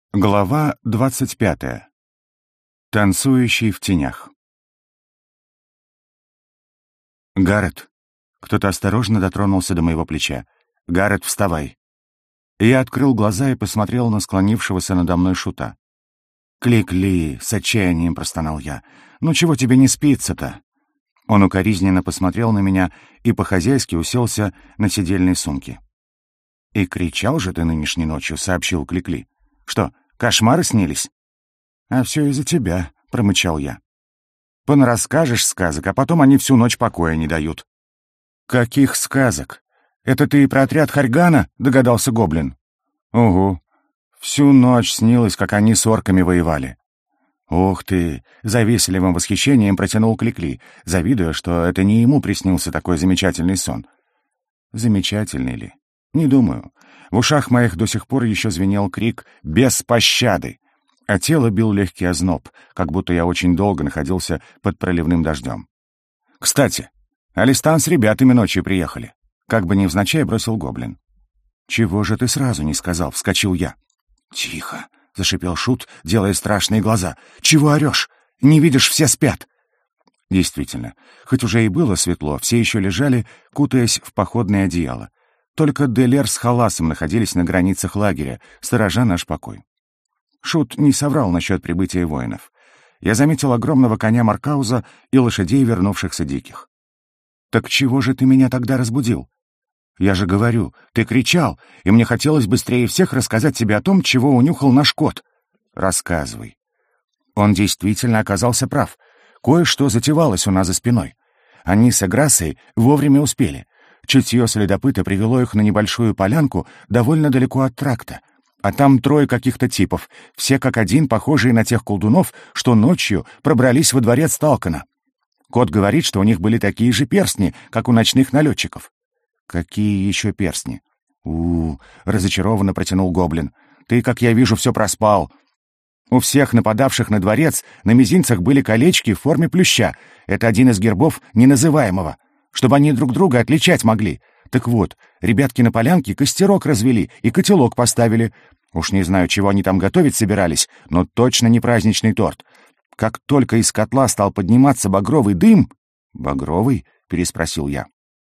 Глава 25. Танцующий в тенях. «Гаррет!» Кто-то осторожно дотронулся до моего плеча. «Гаррет, вставай!» Я открыл глаза и посмотрел на склонившегося надо мной Шута. «Кли-кли!» — с отчаянием простонал я. «Ну чего тебе не спится-то?» Он укоризненно посмотрел на меня и по-хозяйски уселся на сидельной сумке. «И кричал же ты нынешней ночью», — сообщил Кли-кли. «Что, кошмары снились?» «А все из-за тебя», — промычал я. «Понарасскажешь сказок, а потом они всю ночь покоя не дают». «Каких сказок? Это ты про отряд Харьгана?» — догадался гоблин. «Угу. Всю ночь снилось, как они с орками воевали». «Ух ты!» — завистливым восхищением протянул Кли-кли, завидуя, что это не ему приснился такой замечательный сон. Замечательный ли? Не думаю. В ушах моих до сих пор еще звенел крик «Без пощады!», а тело бил легкий озноб, как будто я очень долго находился под проливным дождем. «Кстати, Алистан с ребятами ночью приехали», — как бы невзначай бросил гоблин. «Чего же ты сразу не сказал?» — вскочил я. «Тихо!» — зашипел Шут, делая страшные глаза. «Чего орешь? Не видишь, все спят!» Действительно, хоть уже и было светло, все еще лежали, кутаясь в походное одеяло. Только Делер с Халасом находились на границах лагеря, сторожа наш покой. Шут не соврал насчет прибытия воинов. Я заметил огромного коня Маркауза и лошадей, вернувшихся диких. «Так чего же ты меня тогда разбудил?» «Я же говорю, ты кричал, и мне хотелось быстрее всех рассказать тебе о том, чего унюхал наш кот». «Рассказывай». Он действительно оказался прав. Кое-что затевалось у нас за спиной. Они с Эграссой вовремя успели. Чутье следопыта привело их на небольшую полянку довольно далеко от тракта. А там трое каких-то типов, все как один похожие на тех колдунов, что ночью пробрались во дворец Талкана. Кот говорит, что у них были такие же перстни, как у ночных налетчиков. «Какие еще перстни?» Разочарованно протянул гоблин. «Ты, как я вижу, все проспал. У всех нападавших на дворец на мизинцах были колечки в форме плюща. Это один из гербов неназываемого, чтобы они друг друга отличать могли. Так вот, ребятки на полянке костерок развели и котелок поставили. Уж не знаю, чего они там готовить собирались, но точно не праздничный торт. Как только из котла стал подниматься багровый дым...» «Багровый?» — переспросил я.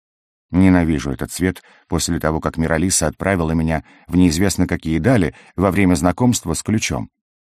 Ненавижу этот цвет после того, как Миралиса отправила меня в неизвестно какие дали во время знакомства с ключом.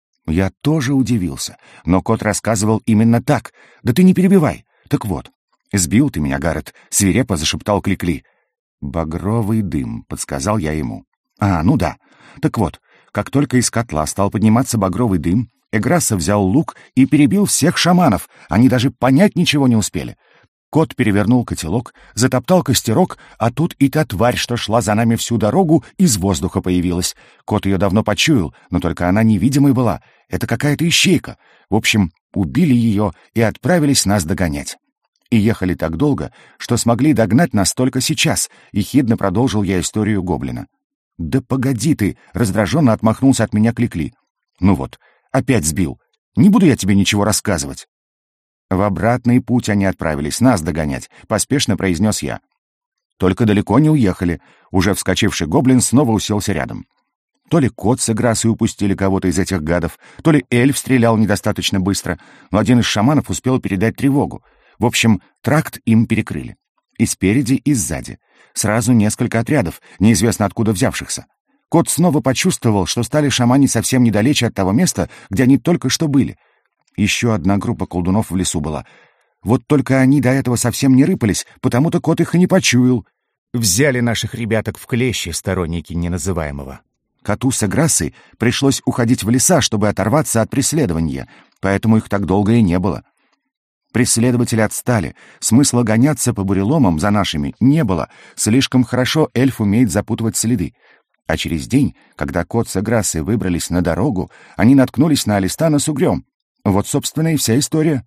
Я тоже удивился, но кот рассказывал именно так. «Да ты не перебивай. Так вот, сбил ты меня, Гаррет», — свирепо зашептал Кли-кли. «Багровый дым», — подсказал я ему. Ну да. Так вот, как только из котла стал подниматься багровый дым, Эграсса взял лук и перебил всех шаманов. Они даже понять ничего не успели. Кот перевернул котелок, затоптал костерок, а тут и та тварь, что шла за нами всю дорогу, из воздуха появилась. Кот ее давно почуял, но только она невидимой была. Это какая-то ищейка. В общем, убили ее и отправились нас догонять. И ехали так долго, что смогли догнать нас только сейчас, и хидно продолжил я историю гоблина. «Да погоди ты!» — раздраженно отмахнулся от меня Кли-кли. «Ну вот, опять сбил. Не буду я тебе ничего рассказывать». «В обратный путь они отправились, нас догонять», — поспешно произнес я. Только далеко не уехали. Уже вскочивший гоблин снова уселся рядом. То ли кот с Эграссой упустили кого-то из этих гадов, то ли эльф стрелял недостаточно быстро, но один из шаманов успел передать тревогу. В общем, тракт им перекрыли. И спереди, и сзади. Сразу несколько отрядов, неизвестно откуда взявшихся. Кот снова почувствовал, что стали шаманить совсем недалече от того места, где они только что были. Еще одна группа колдунов в лесу была. Вот только они до этого совсем не рыпались, потому-то кот их и не почуял. Взяли наших ребяток в клещи сторонники неназываемого. Коту с Эграссой пришлось уходить в леса, чтобы оторваться от преследования, поэтому их так долго и не было. Преследователи отстали, смысла гоняться по буреломам за нашими не было, слишком хорошо эльф умеет запутывать следы. А через день, когда кот с Эграссой выбрались на дорогу, они наткнулись на Алистана с угрём. Вот, собственно, и вся история.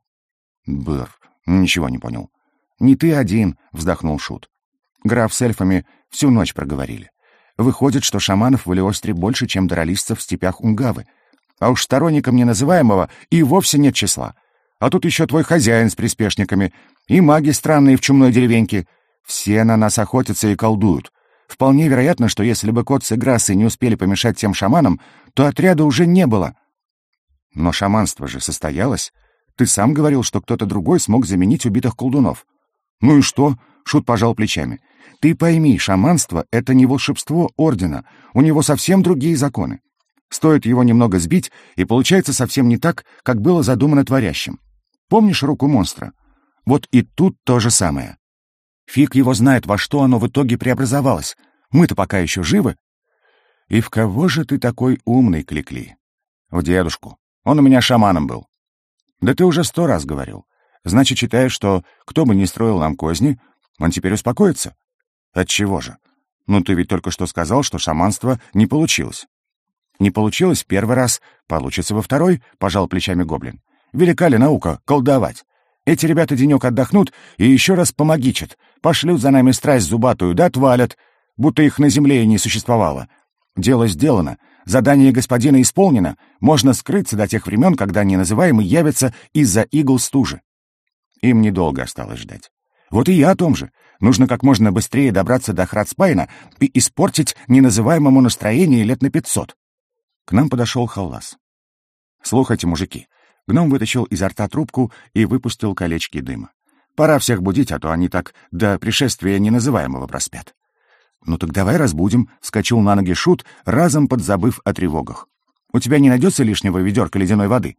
Бр, ничего не понял. «Не ты один», — вздохнул Шут. «Граф с эльфами всю ночь проговорили. Выходит, что шаманов в Элиостре больше, чем даролистцев в степях Унгавы. А уж сторонникам неназываемого и вовсе нет числа. А тут еще твой хозяин с приспешниками, и маги странные в чумной деревеньке. Все на нас охотятся и колдуют. Вполне вероятно, что если бы Кот с Играссой не успели помешать тем шаманам, то отряда уже не было. Но шаманство же состоялось. Ты сам говорил, что кто-то другой смог заменить убитых колдунов. Ну и что? Шут пожал плечами. Ты пойми, шаманство — это не волшебство ордена. У него совсем другие законы. Стоит его немного сбить, и получается совсем не так, как было задумано творящим. Помнишь руку монстра? Вот и тут то же самое. Фиг его знает, во что оно в итоге преобразовалось. Мы-то пока еще живы. И в кого же ты такой умный, Кликли? В дедушку. Он у меня шаманом был. Да ты уже 100 раз говорил. Значит, считаешь, что кто бы ни строил нам козни, он теперь успокоится? Отчего же? Ну, ты ведь только что сказал, что шаманство не получилось. Не получилось первый раз, получится во второй, пожал плечами гоблин. Велика ли наука колдовать? Эти ребята денек отдохнут и еще раз помогичат. Пошлют за нами страсть зубатую, да отвалят, будто их на земле и не существовало. Дело сделано, задание господина исполнено, можно скрыться до тех времен, когда неназываемый явится из-за игл стужи. Им недолго осталось ждать. Вот и я о том же. Нужно как можно быстрее добраться до Храдспайна и испортить неназываемому настроение лет на 500. К нам подошел Халлас. «Слухайте, мужики». Гном вытащил изо рта трубку и выпустил колечки дыма. «Пора всех будить, а то они так до пришествия неназываемого проспят». «Ну так давай разбудим», — вскочил на ноги Шут, разом подзабыв о тревогах. «У тебя не найдется лишнего ведерка ледяной воды?»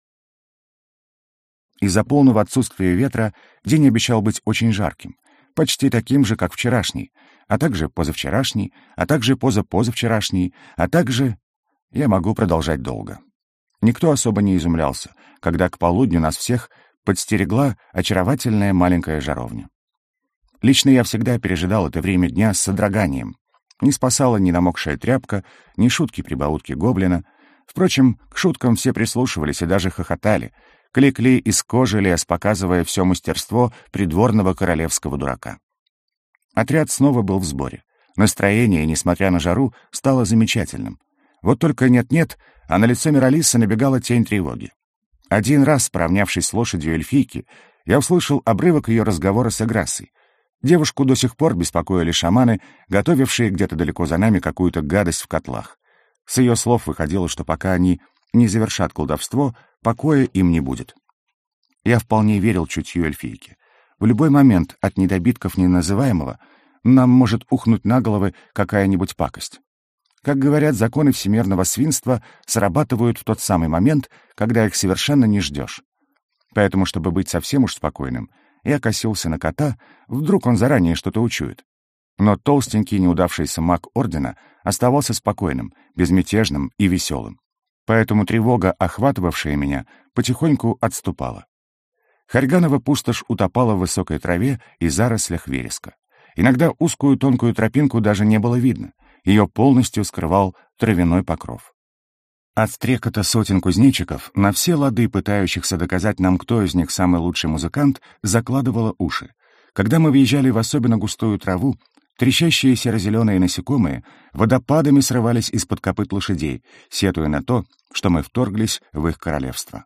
Из-за полного отсутствия ветра день обещал быть очень жарким, почти таким же, как вчерашний, а также позавчерашний, а также позапозавчерашний, а также... Я могу продолжать долго. Никто особо не изумлялся, когда к полудню нас всех подстерегла очаровательная маленькая жаровня. Лично я всегда пережидал это время дня с содроганием. Не спасала ни намокшая тряпка, ни шутки-прибаутки гоблина. Впрочем, к шуткам все прислушивались и даже хохотали, Кликли из кожи лез, показывая все мастерство придворного королевского дурака. Отряд снова был в сборе. Настроение, несмотря на жару, стало замечательным. Вот только нет-нет, а на лицо Миралисы набегала тень тревоги. Один раз, поравнявшись с лошадью эльфийки, я услышал обрывок ее разговора с Играссой. Девушку до сих пор беспокоили шаманы, готовившие где-то далеко за нами какую-то гадость в котлах. С ее слов выходило, что пока они не завершат колдовство, покоя им не будет. Я вполне верил чутью эльфийки. В любой момент от недобитков неназываемого нам может ухнуть на головы какая-нибудь пакость. Как говорят, законы всемирного свинства срабатывают в тот самый момент, когда их совершенно не ждешь. Поэтому, чтобы быть совсем уж спокойным, я косился на кота, вдруг он заранее что-то учует. Но толстенький неудавшийся маг Ордена оставался спокойным, безмятежным и веселым. Поэтому тревога, охватывавшая меня, потихоньку отступала. Харьганова пустошь утопала в высокой траве и зарослях вереска. Иногда узкую тонкую тропинку даже не было видно. Ее полностью скрывал травяной покров. От стрекота сотен кузнечиков, на все лады пытающихся доказать нам, кто из них самый лучший музыкант, закладывало уши. Когда мы въезжали в особенно густую траву, трещащие серо-зеленые насекомые водопадами срывались из-под копыт лошадей, сетуя на то, что мы вторглись в их королевство.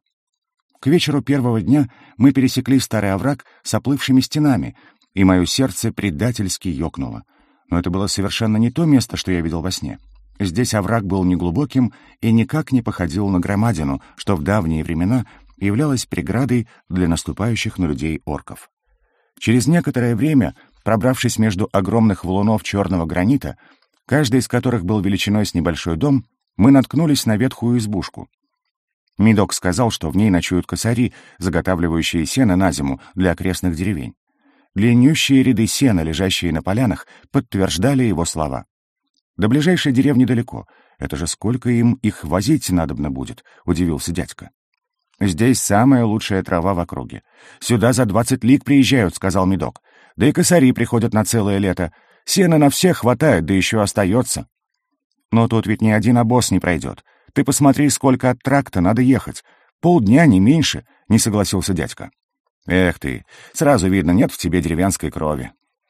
К вечеру первого дня мы пересекли старый овраг с оплывшими стенами, и мое сердце предательски ёкнуло. Но это было совершенно не то место, что я видел во сне. Здесь овраг был неглубоким и никак не походил на громадину, что в давние времена являлось преградой для наступающих на людей орков. Через некоторое время, пробравшись между огромных валунов черного гранита, каждый из которых был величиной с небольшой дом, мы наткнулись на ветхую избушку. Медок сказал, что в ней ночуют косари, заготавливающие сено на зиму для окрестных деревень. Длиннющие ряды сена, лежащие на полянах, подтверждали его слова. До ближайшей деревни далеко. Это же сколько им их возить надобно будет, удивился дядька. Здесь самая лучшая трава в округе. Сюда за 20 лиг приезжают, сказал Медок. Да и косари приходят на целое лето. Сена на всех хватает, да еще остается. Но тут ведь ни один обоз не пройдет. Ты посмотри, сколько от тракта надо ехать. Полдня, не меньше, не согласился дядька. Эх ты, сразу видно, нет в тебе деревенской крови.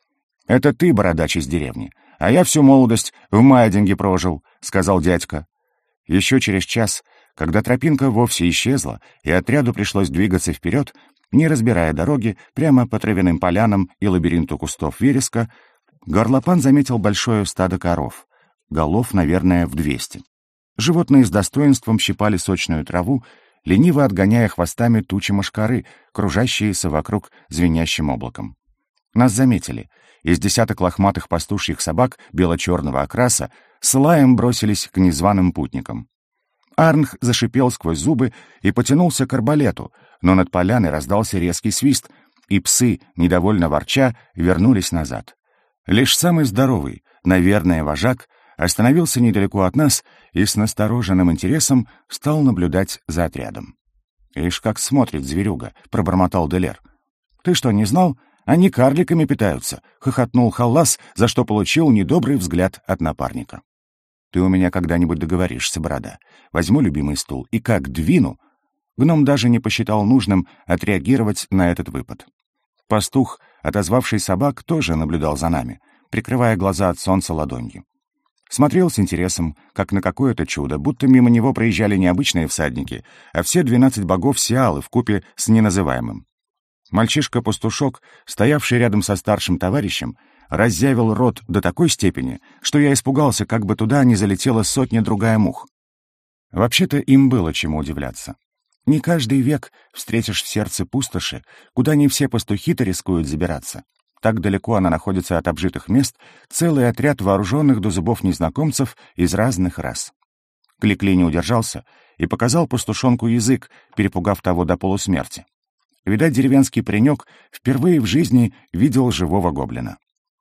Это ты, бородач из деревни, а я всю молодость в Майдинге прожил, сказал дядька. Еще через час, когда тропинка вовсе исчезла, и отряду пришлось двигаться вперед, не разбирая дороги, прямо по травяным полянам и лабиринту кустов вереска, Горлопан заметил большое стадо коров, голов, наверное, в 200. Животные с достоинством щипали сочную траву, лениво отгоняя хвостами тучи мошкары, кружащиеся вокруг звенящим облаком. Нас заметили. Из десяток лохматых пастушьих собак бело-черного окраса с лаем бросились к незваным путникам. Арнх зашипел сквозь зубы и потянулся к арбалету, но над поляной раздался резкий свист, и псы, недовольно ворча, вернулись назад. Лишь самый здоровый, наверное, вожак, остановился недалеко от нас и с настороженным интересом стал наблюдать за отрядом. «Ишь, как смотрит зверюга», — пробормотал Делер. «Ты что, не знал? Они карликами питаются», — хохотнул Халлас, за что получил недобрый взгляд от напарника. «Ты у меня когда-нибудь договоришься, борода. Возьму любимый стул и как двину». Гном даже не посчитал нужным отреагировать на этот выпад. Пастух, отозвавший собак, тоже наблюдал за нами, прикрывая глаза от солнца ладонью. Смотрел с интересом, как на какое-то чудо, будто мимо него проезжали не обычные всадники, а все 12 богов Сиалы вкупе с неназываемым. Мальчишка-пастушок, стоявший рядом со старшим товарищем, разъявил рот до такой степени, что я испугался, как бы туда не залетела сотня-другая мух. Вообще-то им было чему удивляться. Не каждый век встретишь в сердце пустоши, куда не все пастухи-то рискуют забираться. Так далеко она находится от обжитых мест, целый отряд вооруженных до зубов незнакомцев из разных рас. Кликли не удержался и показал пастушонку язык, перепугав того до полусмерти. Видать, деревенский паренек впервые в жизни видел живого гоблина.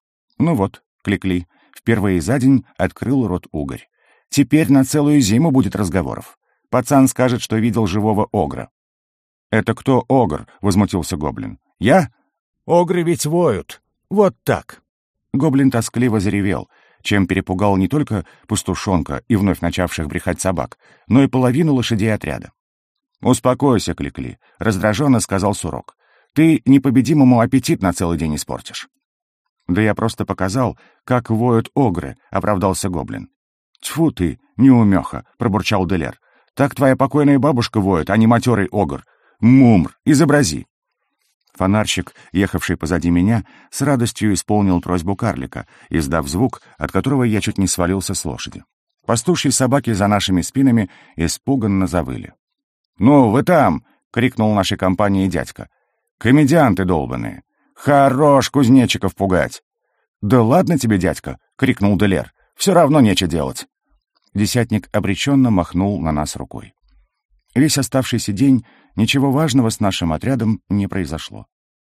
Ну вот, Кликли впервые за день открыл рот угорь. Теперь на целую зиму будет разговоров. Пацан скажет, что видел живого огра. «Это кто огр?» — возмутился гоблин. «Я? Огры ведь воют. Вот так». Гоблин тоскливо заревел, чем перепугал не только пастушонка и вновь начавших брехать собак, но и половину лошадей отряда. «Успокойся, Кликли», — раздраженно сказал Сурок. «Ты непобедимому аппетит на целый день испортишь». «Да я просто показал, как воют огры», — оправдался гоблин. «Тьфу ты, неумеха», — пробурчал Делер. «Так твоя покойная бабушка воет, а не матерый огр. Мумр, изобрази». Фонарщик, ехавший позади меня, с радостью исполнил просьбу карлика, издав звук, от которого я чуть не свалился с лошади. Пастушьи собаки за нашими спинами испуганно завыли. «Ну, вы там!» — крикнул нашей компании дядька. «Комедианты долбаные! Хорош кузнечиков пугать!» «Да ладно тебе, дядька!» — крикнул Делер. «Все равно нечего делать!» Десятник обреченно махнул на нас рукой. Весь оставшийся день ничего важного с нашим отрядом не произошло.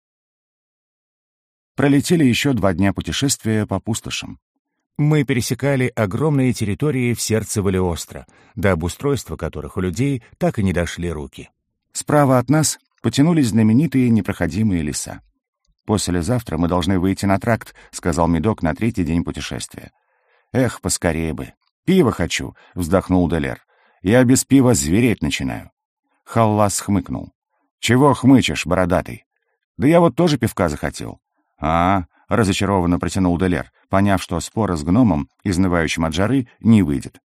Пролетели еще 2 дня путешествия по пустошам. Мы пересекали огромные территории в сердце Валиостро, до обустройства которых у людей так и не дошли руки. Справа от нас потянулись знаменитые непроходимые леса. «Послезавтра мы должны выйти на тракт», — сказал Медок на 3-й день путешествия. «Эх, поскорее бы. Пиво хочу», — вздохнул Делер. «Я без пива звереть начинаю». Халлас хмыкнул. «Чего хмычешь, бородатый?» «Да я вот тоже пивка захотел». Разочарованно протянул Делер, поняв, что спора с гномом, изнывающим от жары, не выйдет.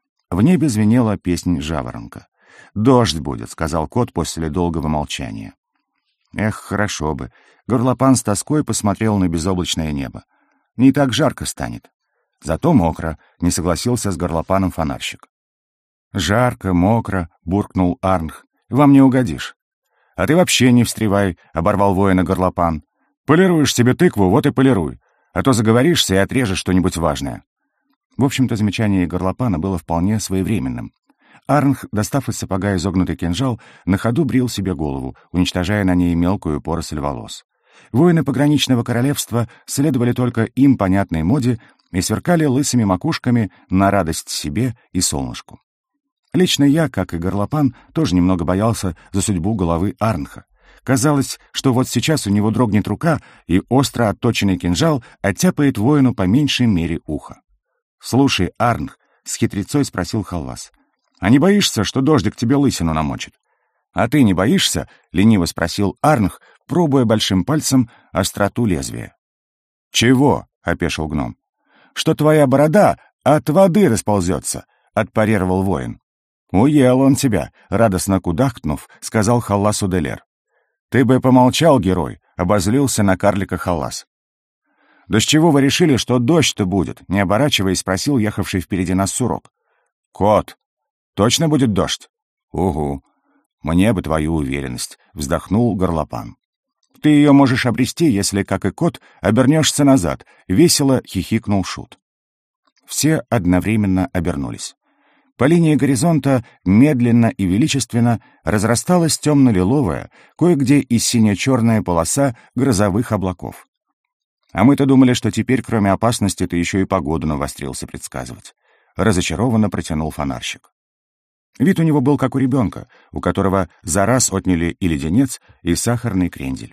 В небе звенела песнь жаворонка. «Дождь будет», — сказал кот после долгого молчания. «Эх, хорошо бы». Горлопан с тоской посмотрел на безоблачное небо. «Не так жарко станет». «Зато мокро», — не согласился с горлопаном фонарщик. «Жарко, мокро», — буркнул Арнх. «Вам не угодишь». «А ты вообще не встревай», — оборвал воина горлопан. «Полируешь себе тыкву, вот и полируй, а то заговоришься и отрежешь что-нибудь важное». В общем-то, замечание горлопана было вполне своевременным. Арнх, достав из сапога изогнутый кинжал, на ходу брил себе голову, уничтожая на ней мелкую поросль волос. Воины пограничного королевства следовали только им понятной моде и сверкали лысыми макушками на радость себе и солнышку. Лично я, как и горлопан, тоже немного боялся за судьбу головы Арнха. Казалось, что вот сейчас у него дрогнет рука, и остро отточенный кинжал оттяпает воину по меньшей мере ухо. «Слушай, Арнх», — с хитрецой спросил Халлас, — «а не боишься, что дождик тебе лысину намочит?» «А ты не боишься?» — лениво спросил Арнх, пробуя большим пальцем остроту лезвия. «Чего?» — опешил гном. «Что твоя борода от воды расползется», — отпарировал воин. «Уел он тебя», — радостно кудахтнув, сказал Халласу Делер. «Ты бы помолчал, герой», — обозлился на карлика Халлас. «Да с чего вы решили, что дождь-то будет?» — не оборачиваясь, спросил ехавший впереди нас Сурок. «Кот, точно будет дождь?» «Угу. Мне бы твою уверенность», — вздохнул Горлопан. «Ты ее можешь обрести, если, как и кот, обернешься назад», — весело хихикнул Шут. Все одновременно обернулись. По линии горизонта медленно и величественно разрасталась темно-лиловая, кое-где и сине-черная полоса грозовых облаков. А мы-то думали, что теперь, кроме опасности, ты еще и погоду навострился предсказывать. Разочарованно протянул фонарщик. Вид у него был как у ребенка, у которого за раз отняли и леденец, и сахарный крендель.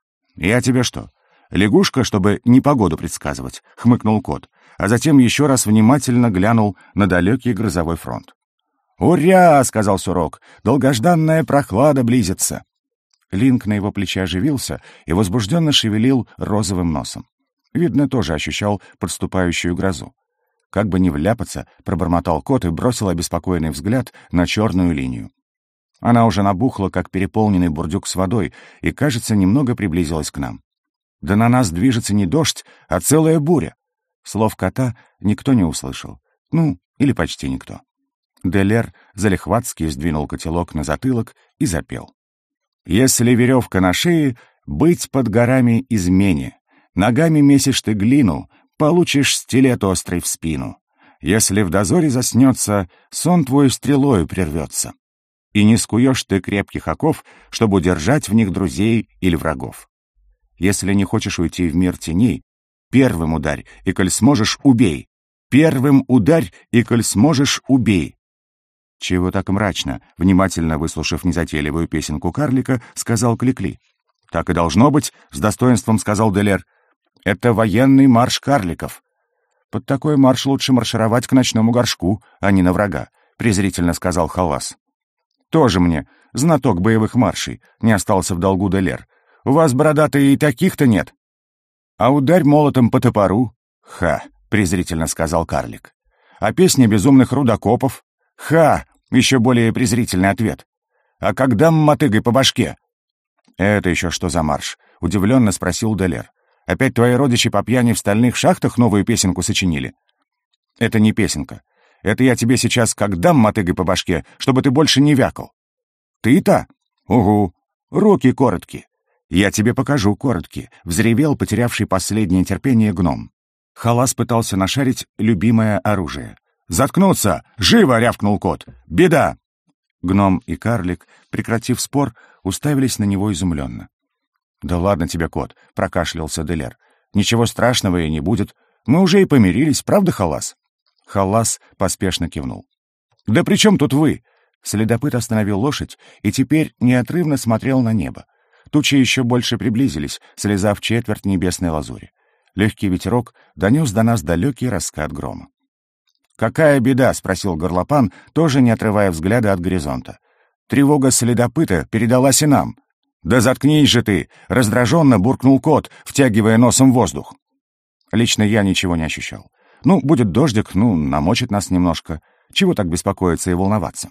«Я тебе что, лягушка, чтобы непогоду предсказывать?» — хмыкнул кот, а затем еще раз внимательно глянул на далекий грозовой фронт. «Уря!» — сказал Сурок. «Долгожданная прохлада близится!» Линк на его плече оживился и возбужденно шевелил розовым носом. Видно, тоже ощущал подступающую грозу. Как бы не вляпаться, пробормотал кот и бросил обеспокоенный взгляд на черную линию. Она уже набухла, как переполненный бурдюк с водой, и, кажется, немного приблизилась к нам. Да на нас движется не дождь, а целая буря. Слов кота никто не услышал. Ну, или почти никто. Делер залихватски сдвинул котелок на затылок и запел. «Если веревка на шее, быть под горами измене. Ногами месишь ты глину, получишь стилет острый в спину. Если в дозоре заснется, сон твой стрелою прервется. И не скуешь ты крепких оков, чтобы удержать в них друзей или врагов. Если не хочешь уйти в мир теней, первым ударь, и коль сможешь, убей. Первым ударь, и коль сможешь, убей». «Чего так мрачно?» — внимательно выслушав незатейливую песенку карлика, сказал Кликли. «Так и должно быть», — с достоинством сказал Делер. «Это военный марш карликов». «Под такой марш лучше маршировать к ночному горшку, а не на врага», — презрительно сказал Халлас. «Тоже мне, знаток боевых маршей», — не остался в долгу Делер. «У вас, бородатые, и таких-то нет». «А ударь молотом по топору». «Ха», — презрительно сказал карлик. «А песня безумных рудокопов». «Ха!» — еще более презрительный ответ. «А когда мотыгой по башке?» «Это еще что за марш?» — удивленно спросил Делер. «Опять твои родичи по пьяни в стальных шахтах новую песенку сочинили?» «Это не песенка. Это я тебе сейчас как дам мотыгой по башке, чтобы ты больше не вякал». «Ты-то? Угу. Руки короткие». «Я тебе покажу короткие», — взревел потерявший последнее терпение гном. Халас пытался нашарить любимое оружие. «Заткнуться! Живо!» — рявкнул кот. «Беда!» Гном и карлик, прекратив спор, уставились на него изумленно. «Да ладно тебе, кот!» — прокашлялся Делер. «Ничего страшного и не будет. Мы уже и помирились, правда, Халас?» Халас поспешно кивнул. «Да при чем тут вы?» Следопыт остановил лошадь и теперь неотрывно смотрел на небо. Тучи еще больше приблизились, слезав четверть небесной лазури. Легкий ветерок донес до нас далекий раскат грома. «Какая беда?» — спросил Горлопан, тоже не отрывая взгляда от горизонта. «Тревога следопыта передалась и нам». «Да заткнись же ты!» — раздраженно буркнул кот, втягивая носом воздух. Лично я ничего не ощущал. Ну, будет дождик, намочит нас немножко. Чего так беспокоиться и волноваться?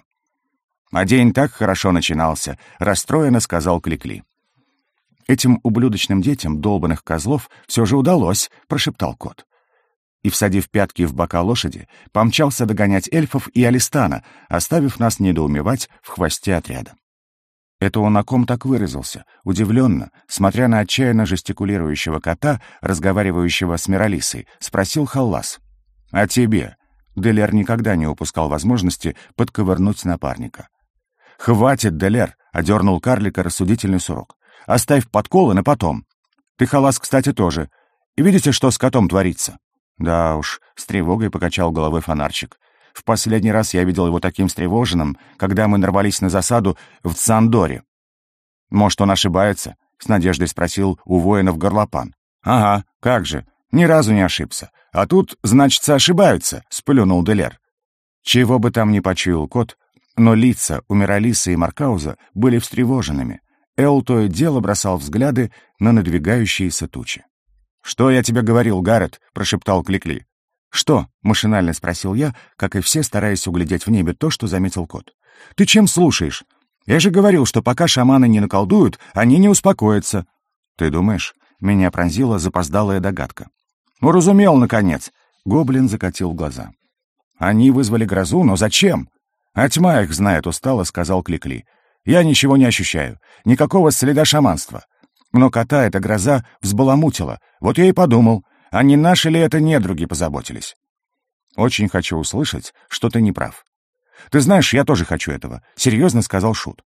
А день так хорошо начинался, расстроенно сказал Кликли. «Этим ублюдочным детям долбаных козлов все же удалось», — прошептал кот. И, всадив пятки в бока лошади, помчался догонять эльфов и Алистана, оставив нас недоумевать в хвосте отряда. Это он о ком так выразился, удивленно, смотря на отчаянно жестикулирующего кота, разговаривающего с Миралисой, спросил Халлас. «А тебе?» Делер никогда не упускал возможности подковырнуть напарника. «Хватит, Делер!» — одернул карлика рассудительный Сурок. «Оставь подколы на потом. Ты, Халлас, кстати, тоже. И видите, что с котом творится?» «Да уж», — с тревогой покачал головой фонарчик. «В последний раз я видел его таким встревоженным, когда мы нарвались на засаду в Цандоре». «Может, он ошибается?» — с надеждой спросил у воинов Горлопан. «Ага, как же, ни разу не ошибся. А тут, значится, ошибаются», — сплюнул Делер. Чего бы там ни почуял кот, но лица у Миралисы и Маркауза были встревоженными. Эл то и дело бросал взгляды на надвигающиеся тучи. «Что я тебе говорил, Гаррет?» — прошептал Кликли. «Что?» — машинально спросил я, как и все, стараясь углядеть в небе то, что заметил кот. «Ты чем слушаешь? Я же говорил, что пока шаманы не наколдуют, они не успокоятся». «Ты думаешь?» — меня пронзила запоздалая догадка. «Уразумел, наконец!» Гоблин закатил глаза. «Они вызвали грозу, но зачем?» «А тьма их знает», — устало сказал Кликли. «Я ничего не ощущаю, никакого следа шаманства. Но кота эта гроза взбаламутила. Вот я и подумал, а не наши ли это недруги позаботились?» «Очень хочу услышать, что ты не прав». «Ты знаешь, я тоже хочу этого», — серьезно сказал Шут.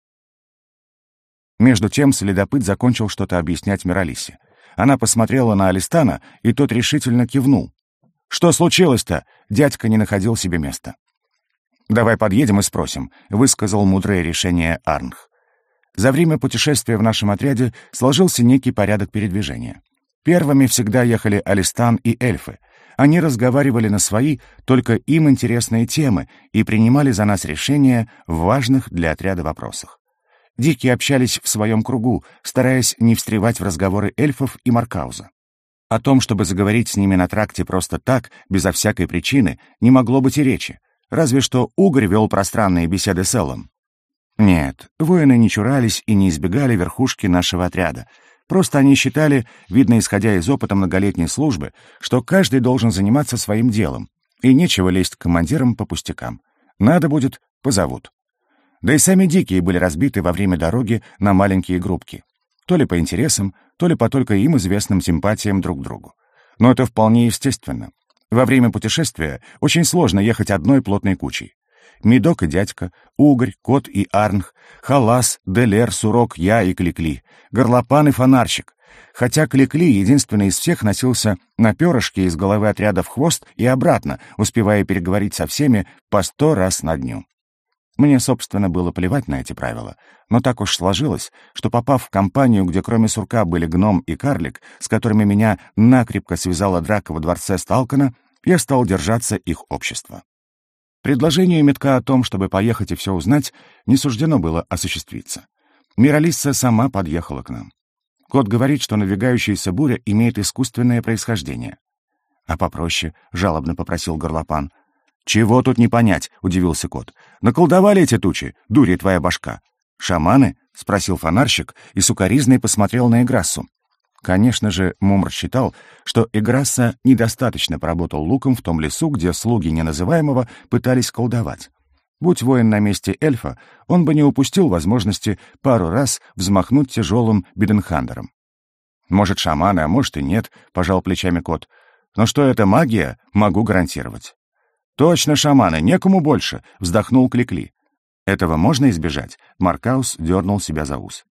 Между тем следопыт закончил что-то объяснять Миралисе. Она посмотрела на Алистана, и тот решительно кивнул. «Что случилось-то?» — дядька не находил себе места. «Давай подъедем и спросим», — высказал мудрое решение Арнх. За время путешествия в нашем отряде сложился некий порядок передвижения. Первыми всегда ехали Алистан и эльфы. Они разговаривали на свои, только им интересные темы и принимали за нас решения в важных для отряда вопросах. Дикие общались в своем кругу, стараясь не встревать в разговоры эльфов и Маркауза. О том, чтобы заговорить с ними на тракте просто так, безо всякой причины, не могло быть и речи, разве что Угорь вел пространные беседы с Эллом. Нет, воины не чурались и не избегали верхушки нашего отряда. Просто они считали, видно, исходя из опыта многолетней службы, что каждый должен заниматься своим делом, и нечего лезть к командирам по пустякам. Надо будет — позовут. Да и сами дикие были разбиты во время дороги на маленькие группки. То ли по интересам, то ли по только им известным симпатиям друг к другу. Но это вполне естественно. Во время путешествия очень сложно ехать одной плотной кучей. Медок и дядька, Угорь, Кот и Арнх, Халас, Делер, Сурок, я и Кликли, Горлопан и Фонарщик. Хотя Кликли единственный из всех носился на перышке из головы отряда в хвост и обратно, успевая переговорить со всеми по 100 раз на дню. Мне, собственно, было плевать на эти правила, но так уж сложилось, что, попав в компанию, где кроме Сурка были гном и карлик, с которыми меня накрепко связала драка во дворце Сталкана, я стал держаться их общества. Предложению Метка о том, чтобы поехать и все узнать, не суждено было осуществиться. Миралисса сама подъехала к нам. Кот говорит, что надвигающаяся буря имеет искусственное происхождение. «А попроще?» — жалобно попросил Горлопан. «Чего тут не понять?» — удивился Кот. «Наколдовали эти тучи, дурья твоя башка». «Шаманы?» — спросил Фонарщик и сукоризной посмотрел на Играссу. Конечно же, Мумр считал, что Играсса недостаточно поработал луком в том лесу, где слуги неназываемого пытались колдовать. Будь воин на месте эльфа, он бы не упустил возможности пару раз взмахнуть тяжелым биденхандером. «Может, шаманы, а может и нет», — пожал плечами Кот. «Но что это магия, могу гарантировать». «Точно шаманы, некому больше», — вздохнул Кликли. «Этого можно избежать?» — Маркаус дернул себя за ус.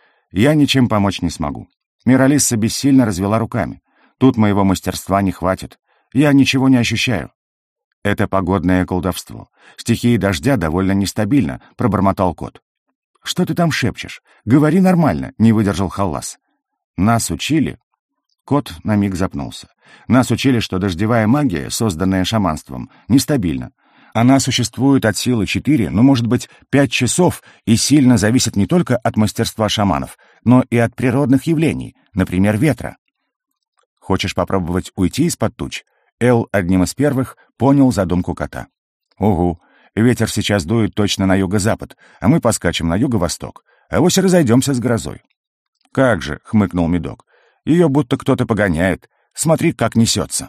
«Я ничем помочь не смогу». Миралисса бессильно развела руками. «Тут моего мастерства не хватит. Я ничего не ощущаю». «Это погодное колдовство. Стихия дождя довольно нестабильна», — пробормотал Кот. «Что ты там шепчешь? Говори нормально», — не выдержал Халлас. «Нас учили...» Кот на миг запнулся. «Нас учили, что дождевая магия, созданная шаманством, нестабильна. Она существует от силы 4, ну, может быть, 5 часов и сильно зависит не только от мастерства шаманов, но и от природных явлений, например, ветра. Хочешь попробовать уйти из-под туч?» Эл одним из первых понял задумку кота. «Угу, ветер сейчас дует точно на юго-запад, а мы поскачем на юго-восток, а вось разойдемся с грозой». «Как же», — хмыкнул Медок, — «ее будто кто-то погоняет. Смотри, как несется».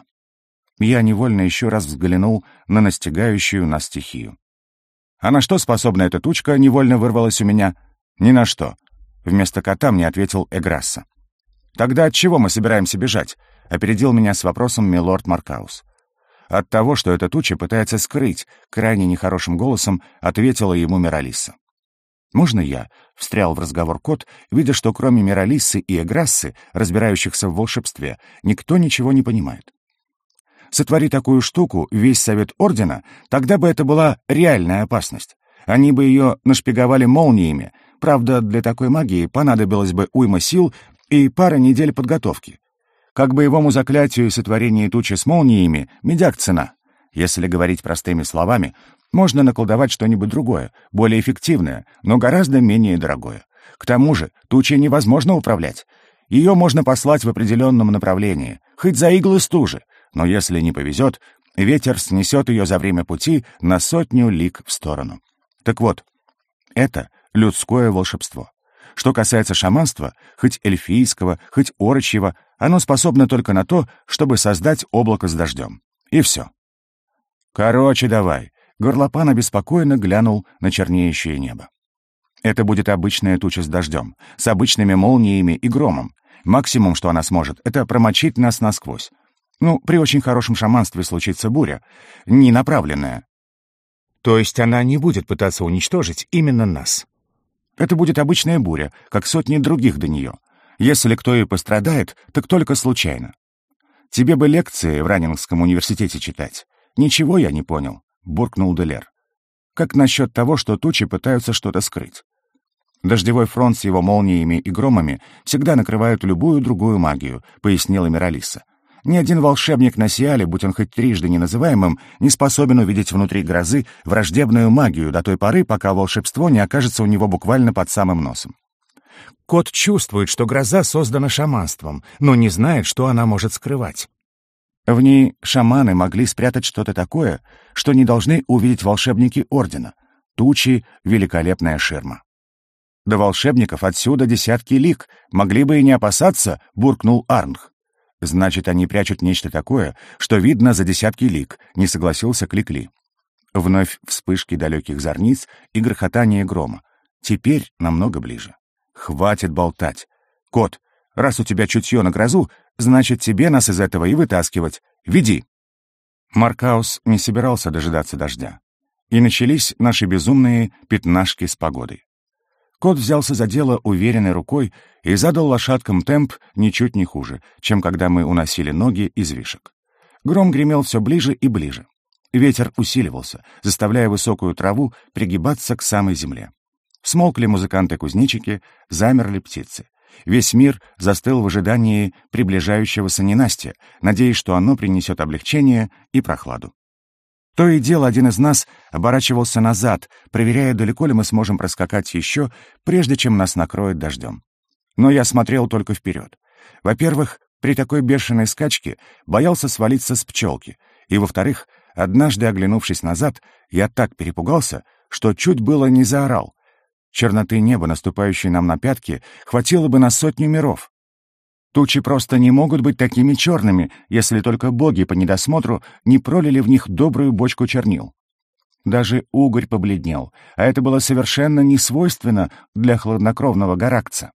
Я невольно еще раз взглянул на настигающую нас стихию. «А на что способна эта тучка?» — невольно вырвалась у меня. «Ни на что». Вместо кота мне ответил Эграсса. «Тогда от чего мы собираемся бежать?» — опередил меня с вопросом милорд Маркаус. «От того, что эта туча пытается скрыть», — крайне нехорошим голосом ответила ему Миралисса. «Можно я?» — встрял в разговор Кот, видя, что кроме Миралиссы и Эграссы, разбирающихся в волшебстве, никто ничего не понимает. Сотвори такую штуку весь совет ордена, тогда бы это была реальная опасность. Они бы ее нашпиговали молниями. Правда, для такой магии понадобилось бы уйма сил и пара недель подготовки. Как боевому заклятию и сотворению тучи с молниями медяк цена. Если говорить простыми словами, можно наколдовать что-нибудь другое, более эффективное, но гораздо менее дорогое. К тому же тучей невозможно управлять. Ее можно послать в определенном направлении, хоть за иглы стужи, но если не повезет, ветер снесет ее за время пути на 100 лиг в сторону. Так вот, это людское волшебство. Что касается шаманства, хоть эльфийского, хоть орочьего, оно способно только на то, чтобы создать облако с дождем. И все. Короче, давай. Горлопан обеспокоенно глянул на чернеющее небо. Это будет обычная туча с дождем, с обычными молниями и громом. Максимум, что она сможет, это промочить нас насквозь. Ну, при очень хорошем шаманстве случится буря, ненаправленная. То есть она не будет пытаться уничтожить именно нас. Это будет обычная буря, как сотни других до нее. Если кто и пострадает, так только случайно. Тебе бы лекции в Раннингском университете читать. Ничего я не понял, буркнул Делер. Как насчет того, что тучи пытаются что-то скрыть? Дождевой фронт с его молниями и громами всегда накрывают любую другую магию, пояснила Миралиса. Ни один волшебник на Сиале, будь он хоть трижды неназываемым, не способен увидеть внутри грозы враждебную магию до той поры, пока волшебство не окажется у него буквально под самым носом. Кот чувствует, что гроза создана шаманством, но не знает, что она может скрывать. В ней шаманы могли спрятать что-то такое, что не должны увидеть волшебники Ордена. Тучи — великолепная ширма. До волшебников отсюда десятки лиг, могли бы и не опасаться, буркнул Арнх. Значит, они прячут нечто такое, что видно за десятки лиг, не согласился Кликли. Вновь вспышки далеких зорниц и грохотание грома. Теперь намного ближе. Хватит болтать. Кот, раз у тебя чутье на грозу, значит, тебе нас из этого и вытаскивать. Веди. Маркаус не собирался дожидаться дождя. И начались наши безумные пятнашки с погодой. Кот взялся за дело уверенной рукой и задал лошадкам темп ничуть не хуже, чем когда мы уносили ноги из вишек. Гром гремел все ближе и ближе. Ветер усиливался, заставляя высокую траву пригибаться к самой земле. Смолкли музыканты-кузнечики, замерли птицы. Весь мир застыл в ожидании приближающегося ненастья, надеясь, что оно принесет облегчение и прохладу. То и дело один из нас оборачивался назад, проверяя, далеко ли мы сможем проскакать еще, прежде чем нас накроет дождем. Но я смотрел только вперед. Во-первых, при такой бешеной скачке боялся свалиться с пчелки, и, во-вторых, однажды, оглянувшись назад, я так перепугался, что чуть было не заорал. Черноты неба, наступающей нам на пятки, хватило бы на 100 миров. Тучи просто не могут быть такими черными, если только боги по недосмотру не пролили в них добрую бочку чернил. Даже угорь побледнел, а это было совершенно не свойственно для хладнокровного горакца.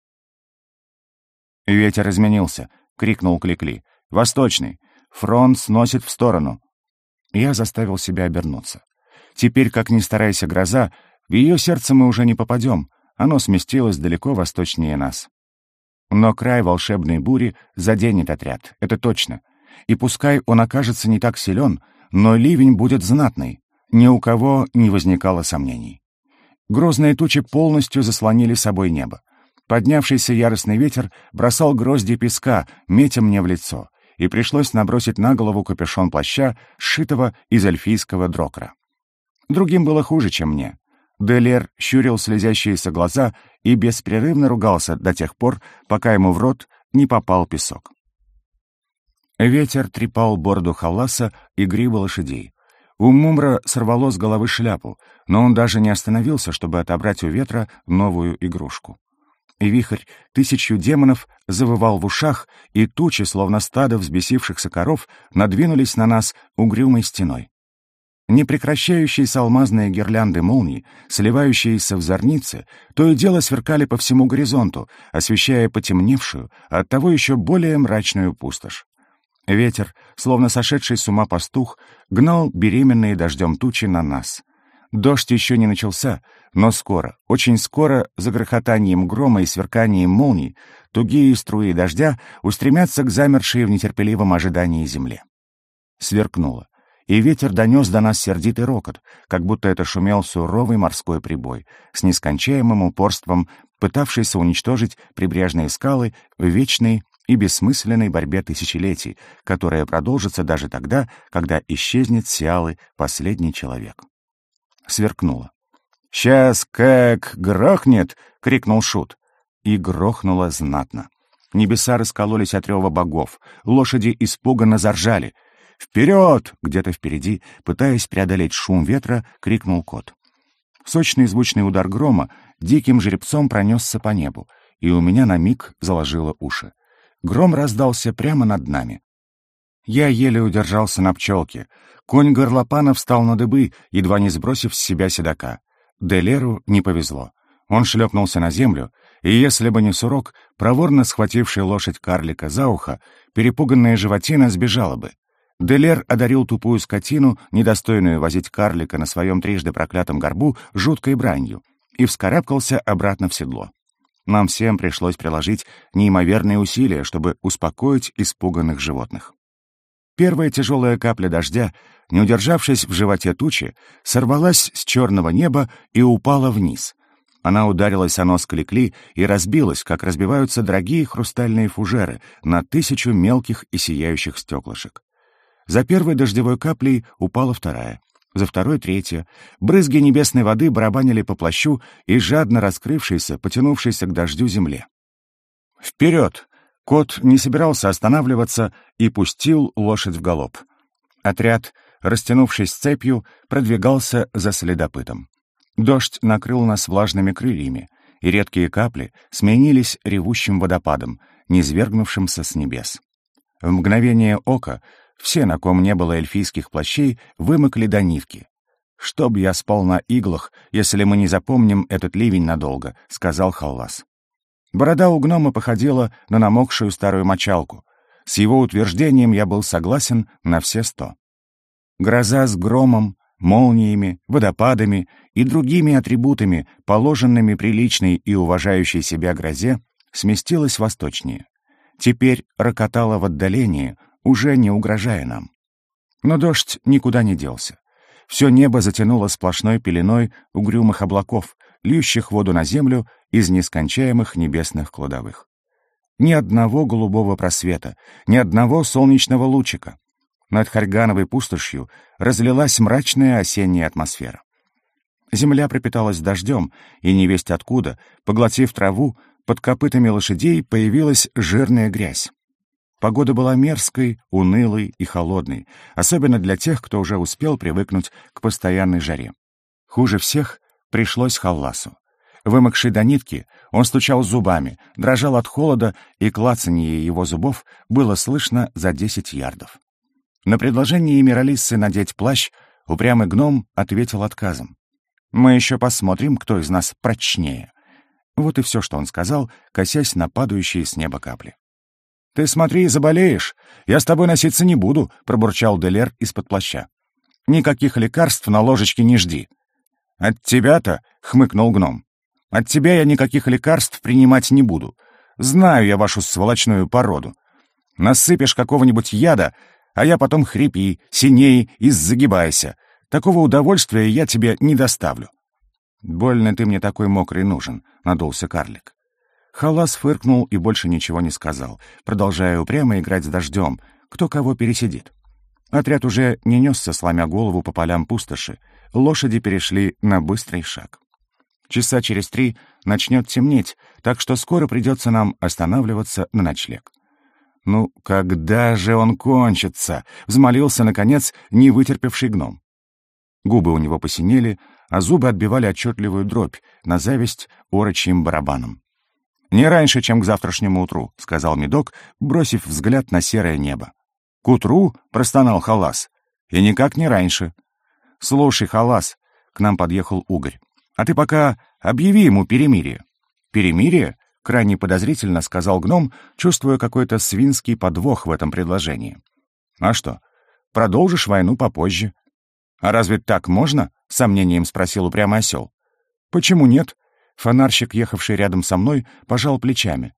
«Ветер изменился», — крикнул Кликли. «Восточный. Фронт сносит в сторону». Я заставил себя обернуться. Теперь, как ни старайся гроза, в ее сердце мы уже не попадем, оно сместилось далеко восточнее нас. Но край волшебной бури заденет отряд, это точно. И пускай он окажется не так силен, но ливень будет знатный. Ни у кого не возникало сомнений. Грозные тучи полностью заслонили собой небо. Поднявшийся яростный ветер бросал грозди песка, метя мне в лицо, и пришлось набросить на голову капюшон плаща, сшитого из эльфийского дрокра. Другим было хуже, чем мне. Делер щурил слезящиеся глаза и беспрерывно ругался до тех пор, пока ему в рот не попал песок. Ветер трепал бороду халаса и гривы лошадей. У Мумра сорвало с головы шляпу, но он даже не остановился, чтобы отобрать у ветра новую игрушку. И вихрь 1000 демонов завывал в ушах, и тучи, словно стадо взбесившихся коров, надвинулись на нас угрюмой стеной. Непрекращающиеся алмазные гирлянды молний, сливающиеся в зорницы, то и дело сверкали по всему горизонту, освещая потемневшую, а оттого еще более мрачную пустошь. Ветер, словно сошедший с ума пастух, гнал беременные дождем тучи на нас. Дождь еще не начался, но скоро, очень скоро, за грохотанием грома и сверканием молний, тугие струи дождя устремятся к замершей в нетерпеливом ожидании земле. Сверкнуло, и ветер донес до нас сердитый рокот, как будто это шумел суровый морской прибой, с нескончаемым упорством пытавшийся уничтожить прибрежные скалы в вечной и бессмысленной борьбе тысячелетий, которая продолжится даже тогда, когда исчезнет с Сиалы последний человек. Сверкнуло. «Сейчас как грохнет!» — крикнул Шут. И грохнуло знатно. Небеса раскололись от рева богов, лошади испуганно заржали. «Вперед!» — где-то впереди, пытаясь преодолеть шум ветра, крикнул кот. Сочный звучный удар грома диким жеребцом пронесся по небу, и у меня на миг заложило уши. Гром раздался прямо над нами. Я еле удержался на пчелке. Конь горлопана встал на дыбы, едва не сбросив с себя седока. Делеру не повезло. Он шлепнулся на землю, и если бы не Сурок, проворно схвативший лошадь карлика за ухо, перепуганная животина сбежала бы. Делер одарил тупую скотину, недостойную возить карлика на своем трижды проклятом горбу, жуткой бранью, и вскарабкался обратно в седло. Нам всем пришлось приложить неимоверные усилия, чтобы успокоить испуганных животных. Первая тяжелая капля дождя, не удержавшись в животе тучи, сорвалась с черного неба и упала вниз. Она ударилась о нос Кликли и разбилась, как разбиваются дорогие хрустальные фужеры на 1000 мелких и сияющих стеклышек. За первой дождевой каплей упала вторая, за второй — третья. Брызги небесной воды барабанили по плащу и жадно раскрывшейся, потянувшейся к дождю земле. «Вперед!» Кот не собирался останавливаться и пустил лошадь в галоп. Отряд, растянувшись цепью, продвигался за следопытом. Дождь накрыл нас влажными крыльями, и редкие капли сменились ревущим водопадом, низвергнувшимся с небес. В мгновение ока все, на ком не было эльфийских плащей, вымокли до нитки. «Чтоб я спал на иглах, если мы не запомним этот ливень надолго», — сказал Халлас. Борода у гнома походила на намокшую старую мочалку. С его утверждением я был согласен на все 100. Гроза с громом, молниями, водопадами и другими атрибутами, положенными приличной и уважающей себя грозе, сместилась восточнее. Теперь рокотала в отдалении, уже не угрожая нам. Но дождь никуда не делся. Все небо затянуло сплошной пеленой угрюмых облаков, льющих воду на землю из нескончаемых небесных кладовых. Ни одного голубого просвета, ни одного солнечного лучика. Над Харьгановой пустошью разлилась мрачная осенняя атмосфера. Земля пропиталась дождем, и невесть откуда, поглотив траву, под копытами лошадей появилась жирная грязь. Погода была мерзкой, унылой и холодной, особенно для тех, кто уже успел привыкнуть к постоянной жаре. Хуже всех пришлось Халласу. Вымокший до нитки, он стучал зубами, дрожал от холода, и клацанье его зубов было слышно за 10 ярдов. На предложение Эмиралиссы надеть плащ упрямый гном ответил отказом. «Мы еще посмотрим, кто из нас прочнее». Вот и все, что он сказал, косясь на падающие с неба капли. «Ты смотри, заболеешь. Я с тобой носиться не буду», — пробурчал Делер из-под плаща. «Никаких лекарств на ложечке не жди». «От тебя-то», — хмыкнул гном, — «от тебя я никаких лекарств принимать не буду. Знаю я вашу сволочную породу. Насыпешь какого-нибудь яда, а я потом хрипи, синей и загибайся. Такого удовольствия я тебе не доставлю». «Больно ты мне такой мокрый нужен», — надулся карлик. Халлас фыркнул и больше ничего не сказал, продолжая упрямо играть с дождем, кто кого пересидит. Отряд уже не несся, сломя голову по полям пустоши, лошади перешли на быстрый шаг. Часа через 3 начнет темнеть, так что скоро придется нам останавливаться на ночлег. «Ну, когда же он кончится?» — взмолился, наконец, не вытерпевший гном. Губы у него посинели, а зубы отбивали отчетливую дробь, на зависть орочьим барабаном. «Не раньше, чем к завтрашнему утру», — сказал Медок, бросив взгляд на серое небо. «К утру?» — простонал Халлас. «И никак не раньше». «Слушай, Халлас», — к нам подъехал Угорь, «а ты пока объяви ему перемирие». «Перемирие?» — крайне подозрительно сказал гном, чувствуя какой-то свинский подвох в этом предложении. «А что, продолжишь войну попозже». «А разве так можно?» — с сомнением спросил упрямый осел. «Почему нет?» — фонарщик, ехавший рядом со мной, пожал плечами.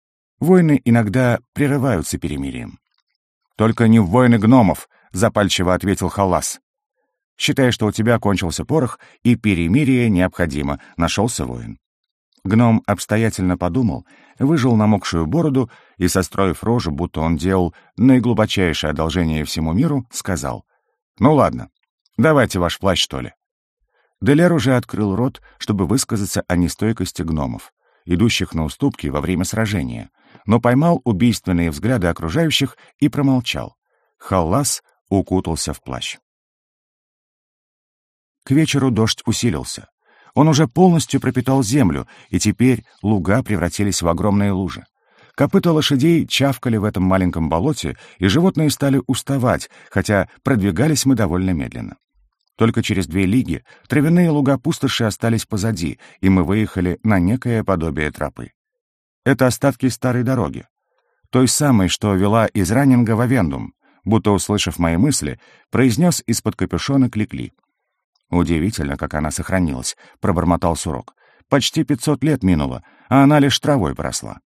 «Войны иногда прерываются перемирием». «Только не в войны гномов», — запальчиво ответил Халлас. «Считай, что у тебя кончился порох, и перемирие необходимо», — нашелся воин. Гном обстоятельно подумал, выжал намокшую бороду и, состроив рожу, будто он делал наиглубочайшее одолжение всему миру, сказал: «Ну ладно, давайте ваш плащ, что ли». Делер уже открыл рот, чтобы высказаться о нестойкости гномов, идущих на уступки во время сражения, но поймал убийственные взгляды окружающих и промолчал. Халлас укутался в плащ. К вечеру дождь усилился. Он уже полностью пропитал землю, и теперь луга превратились в огромные лужи. Копыта лошадей чавкали в этом маленьком болоте, и животные стали уставать, хотя продвигались мы довольно медленно. Только через 2 лиги травяные луга пустоши остались позади, и мы выехали на некое подобие тропы. Это остатки старой дороги, той самой, что вела из Раннинга в Авендум, будто, услышав мои мысли, произнес из-под капюшона Кликли. «Удивительно, как она сохранилась», — пробормотал Сурок. «Почти 500 лет минуло, а она лишь травой поросла».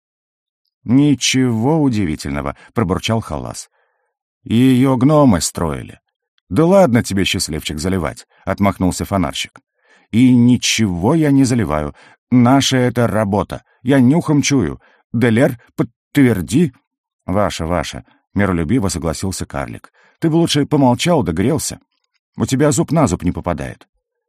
«Ничего удивительного», — пробурчал Халлас. «Ее гномы строили». «Да ладно тебе, счастливчик, заливать», — отмахнулся фонарщик. «И ничего я не заливаю. Наша это работа. Я нюхом чую. Делер, подтверди». «Ваша», — миролюбиво согласился карлик. «Ты бы лучше помолчал, догрелся. У тебя зуб на зуб не попадает».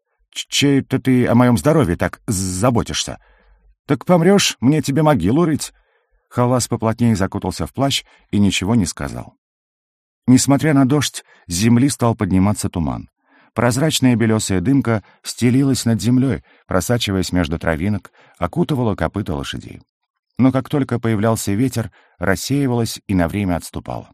«Чей-то ты о моем здоровье так заботишься?» «Так помрешь, мне тебе могилу рыть». Халас поплотнее закутался в плащ и ничего не сказал. Несмотря на дождь, с земли стал подниматься туман. Прозрачная белесая дымка стелилась над землей, просачиваясь между травинок, окутывала копыта лошадей. Но как только появлялся ветер, рассеивалась и на время отступала.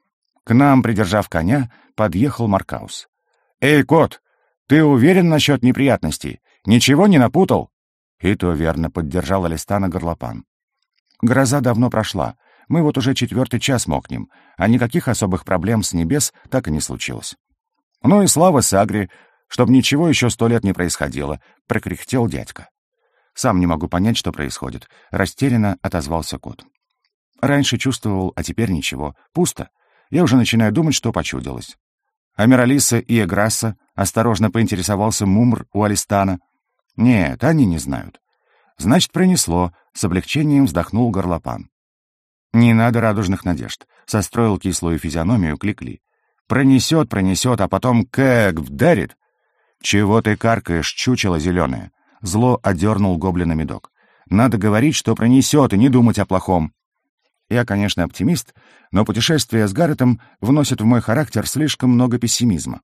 К нам, придержав коня, подъехал Маркаус. «Эй, кот, ты уверен насчет неприятностей? Ничего не напутал?» «И то верно», — поддержал Алистана Горлопан. «Гроза давно прошла. Мы вот уже 4-й час мокнем, а никаких особых проблем с небес так и не случилось». «Ну и слава Сагре, чтоб ничего еще 100 лет не происходило», — прокряхтел дядька. «Сам не могу понять, что происходит», — растерянно отозвался кот. «Раньше чувствовал, а теперь ничего. Пусто. Я уже начинаю думать, что почудилось». «А Миралиса и Эграсса?» — осторожно поинтересовался Мумр у Алистана. «Нет, они не знают». «Значит, пронесло», — с облегчением вздохнул Горлопан. «Не надо радужных надежд», — состроил кислую физиономию Кликли. «Пронесет, а потом как вдарит». «Чего ты каркаешь, чучело зеленое?» — зло одернул гоблина Медок. «Надо говорить, что пронесет, и не думать о плохом». Я, конечно, оптимист, но путешествие с Гарретом вносит в мой характер слишком много пессимизма.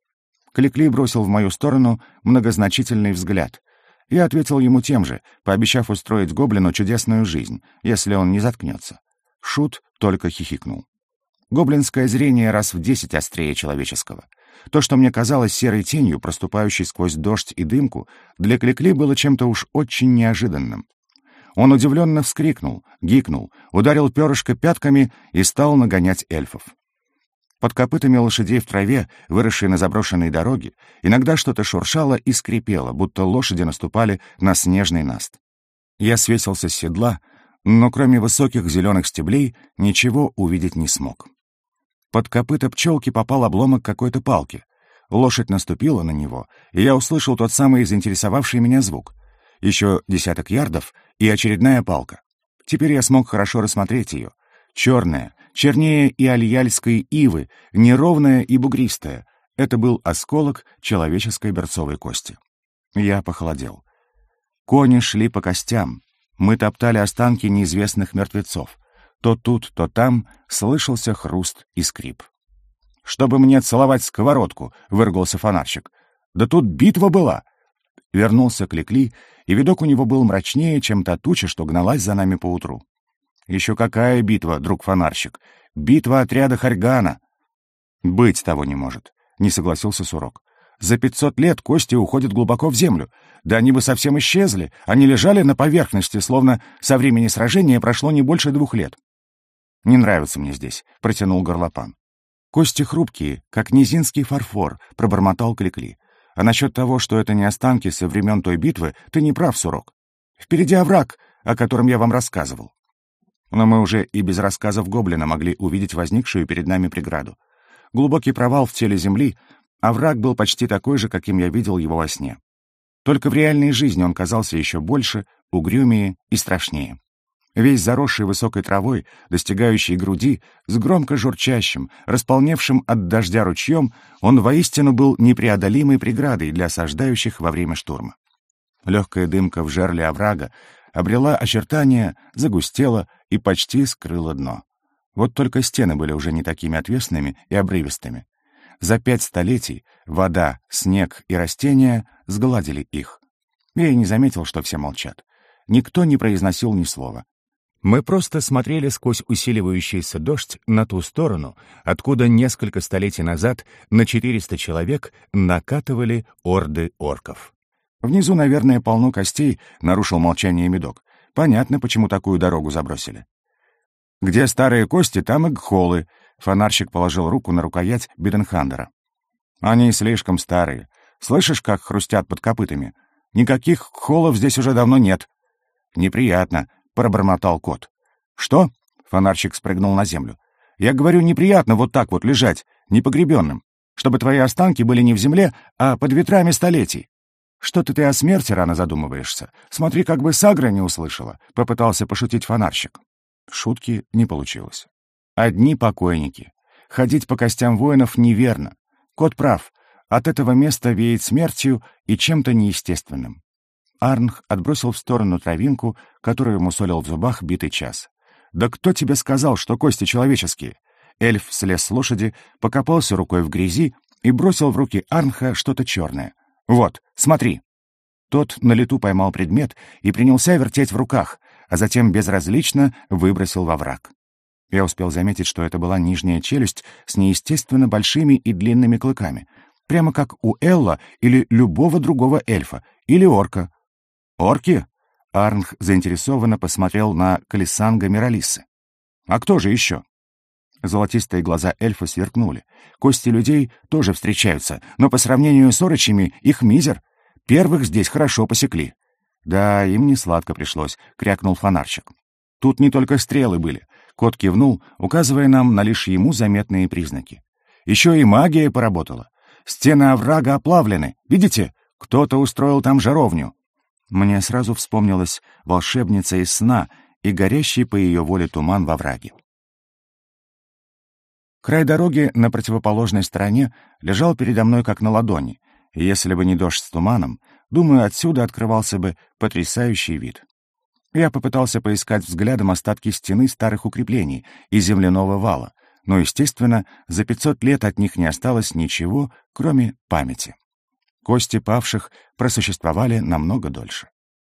Кликли бросил в мою сторону многозначительный взгляд. Я ответил ему тем же, пообещав устроить гоблину чудесную жизнь, если он не заткнется. Шут только хихикнул. Гоблинское зрение раз в 10 острее человеческого. То, что мне казалось серой тенью, проступающей сквозь дождь и дымку, для Кликли было чем-то уж очень неожиданным. Он удивленно вскрикнул, гикнул, ударил перышко пятками и стал нагонять эльфов. Под копытами лошадей в траве, выросшей на заброшенной дороге, иногда что-то шуршало и скрипело, будто лошади наступали на снежный наст. Я свесился с седла, но кроме высоких зеленых стеблей ничего увидеть не смог. Под копыта пчелки попал обломок какой-то палки. Лошадь наступила на него, и я услышал тот самый заинтересовавший меня звук. Еще 10 ярдов и очередная палка. Теперь я смог хорошо рассмотреть ее. Черная, чернее и альяльской ивы, неровная и бугристая. Это был осколок человеческой берцовой кости. Я похолодел. Кони шли по костям. Мы топтали останки неизвестных мертвецов. То тут, то там слышался хруст и скрип. «Чтобы мне целовать сковородку», — выругался фонарщик. «Да тут битва была!» Вернулся Кликли, и видок у него был мрачнее, чем та туча, что гналась за нами поутру. «Еще какая битва, друг фонарщик? Битва отряда Харьгана!» «Быть того не может», — не согласился Сурок. «За 500 лет кости уходят глубоко в землю. Да они бы совсем исчезли, они лежали на поверхности, словно со времени сражения прошло не больше 2 лет». «Не нравится мне здесь», — протянул Горлопан. «Кости хрупкие, как низинский фарфор», — пробормотал Кликли. «А насчет того, что это не останки со времен той битвы, ты не прав, Сурок. Впереди овраг, о котором я вам рассказывал». Но мы уже и без рассказов гоблина могли увидеть возникшую перед нами преграду. Глубокий провал в теле земли, а враг был почти такой же, каким я видел его во сне. Только в реальной жизни он казался еще больше, угрюмее и страшнее. Весь заросший высокой травой, достигающий груди, с громко журчащим, располневшим от дождя ручьем, он воистину был непреодолимой преградой для осаждающих во время штурма. Легкая дымка в жерле оврага обрела очертания, загустела и почти скрыла дно. Вот только стены были уже не такими отвесными и обрывистыми. За 5 столетий вода, снег и растения сгладили их. Я и не заметил, что все молчат. Никто не произносил ни слова. Мы просто смотрели сквозь усиливающийся дождь на ту сторону, откуда несколько столетий назад на 400 человек накатывали орды орков. «Внизу, наверное, полно костей», — нарушил молчание Медок. «Понятно, почему такую дорогу забросили». «Где старые кости, там и гхолы», — фонарщик положил руку на рукоять Биденхандера. «Они слишком старые. Слышишь, как хрустят под копытами? Никаких гхолов здесь уже давно нет». «Неприятно», — пробормотал кот. «Что?» — фонарщик спрыгнул на землю. «Я говорю, неприятно вот так вот лежать, непогребенным, чтобы твои останки были не в земле, а под ветрами столетий». «Что-то ты о смерти рано задумываешься. Смотри, как бы Сагра не услышала», — попытался пошутить фонарщик. Шутки не получилось. «Одни покойники. Ходить по костям воинов неверно. Кот прав. От этого места веет смертью и чем-то неестественным». Арнх отбросил в сторону травинку, которую мусолил в зубах битый час. «Да кто тебе сказал, что кости человеческие?» Эльф слез с лошади, покопался рукой в грязи и бросил в руки Арнха что-то черное. «Вот, смотри». Тот на лету поймал предмет и принялся вертеть в руках, а затем безразлично выбросил во враг. Я успел заметить, что это была нижняя челюсть с неестественно большими и длинными клыками, прямо как у Элла или любого другого эльфа, или орка. «Орки?» — Арнх заинтересованно посмотрел на Калисанга Миралисы. «А кто же еще?» Золотистые глаза эльфа сверкнули. Кости людей тоже встречаются, но по сравнению с орочами их мизер. Первых здесь хорошо посекли. «Да, им не сладко пришлось», — крякнул фонарщик. «Тут не только стрелы были». Кот кивнул, указывая нам на лишь ему заметные признаки. «Еще и магия поработала. Стены оврага оплавлены. Видите? Кто-то устроил там жаровню». Мне сразу вспомнилась волшебница из сна и горящий по ее воле туман во враге. Край дороги на противоположной стороне лежал передо мной как на ладони, и если бы не дождь с туманом, думаю, отсюда открывался бы потрясающий вид. Я попытался поискать взглядом остатки стены старых укреплений и земляного вала, но, естественно, за 500 лет от них не осталось ничего, кроме памяти. Кости павших просуществовали намного дольше.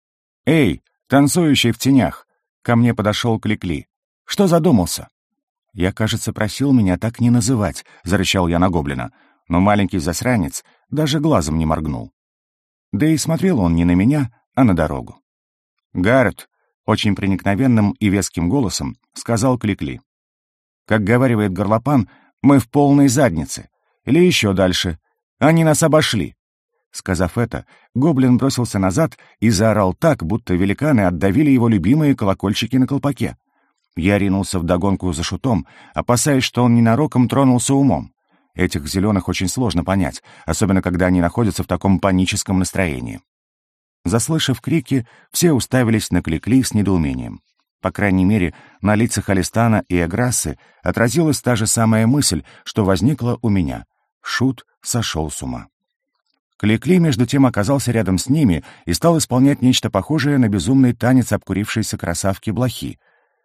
«Эй, танцующий в тенях!» Ко мне подошел Кликли. «Что задумался?» «Я, кажется, просил меня так не называть», — зарычал я на гоблина, но маленький засранец даже глазом не моргнул. Да и смотрел он не на меня, а на дорогу. «Гаррет», — очень проникновенным и веским голосом сказал Кликли. «Как говаривает горлопан, мы в полной заднице. Или еще дальше. Они нас обошли». Сказав это, гоблин бросился назад и заорал так, будто великаны отдавили его любимые колокольчики на колпаке. Я ринулся вдогонку за шутом, опасаясь, что он ненароком тронулся умом. Этих зеленых очень сложно понять, особенно когда они находятся в таком паническом настроении. Заслышав крики, все уставились на Кликли с недоумением. По крайней мере, на лицах Алистана и Эграссы отразилась та же самая мысль, что возникла у меня. Шут сошел с ума. Кликли, между тем, оказался рядом с ними и стал исполнять нечто похожее на безумный танец обкурившейся красавки-блохи.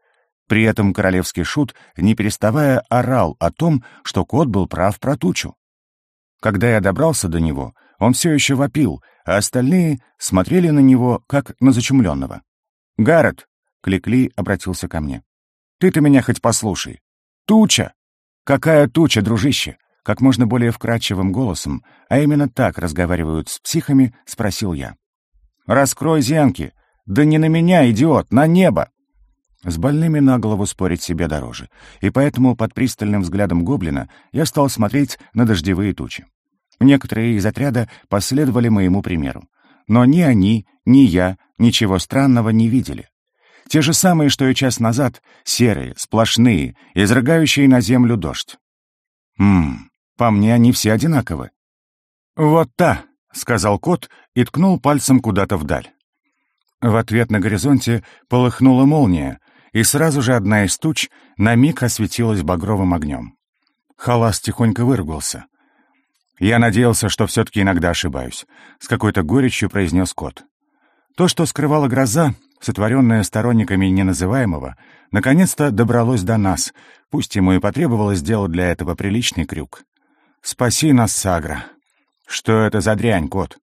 При этом королевский шут, не переставая, орал о том, что кот был прав про тучу. Когда я добрался до него, он все еще вопил, а остальные смотрели на него, как на зачумленного. «Гаррет!» — Кликли обратился ко мне. «Ты-то меня хоть послушай! Туча! Какая туча, дружище?» Как можно более вкрадчивым голосом, а именно так разговаривают с психами, спросил я. «Раскрой зенки! Да не на меня, идиот, на небо!» С больными на голову спорить себе дороже, и поэтому под пристальным взглядом гоблина я стал смотреть на дождевые тучи. Некоторые из отряда последовали моему примеру, но ни они, ни я ничего странного не видели. Те же самые, что и час назад, серые, сплошные, изрыгающие на землю дождь. По мне они все одинаковы. «Вот та!» — сказал кот и ткнул пальцем куда-то вдаль. В ответ на горизонте полыхнула молния, и сразу же одна из туч на миг осветилась багровым огнем. Халас тихонько выругался. «Я надеялся, что все-таки иногда ошибаюсь», — с какой-то горечью произнес кот. То, что скрывала гроза, сотворенная сторонниками неназываемого, наконец-то добралось до нас, пусть ему и потребовалось сделать для этого приличный крюк. «Спаси нас, Сагра!» «Что это за дрянь, кот?»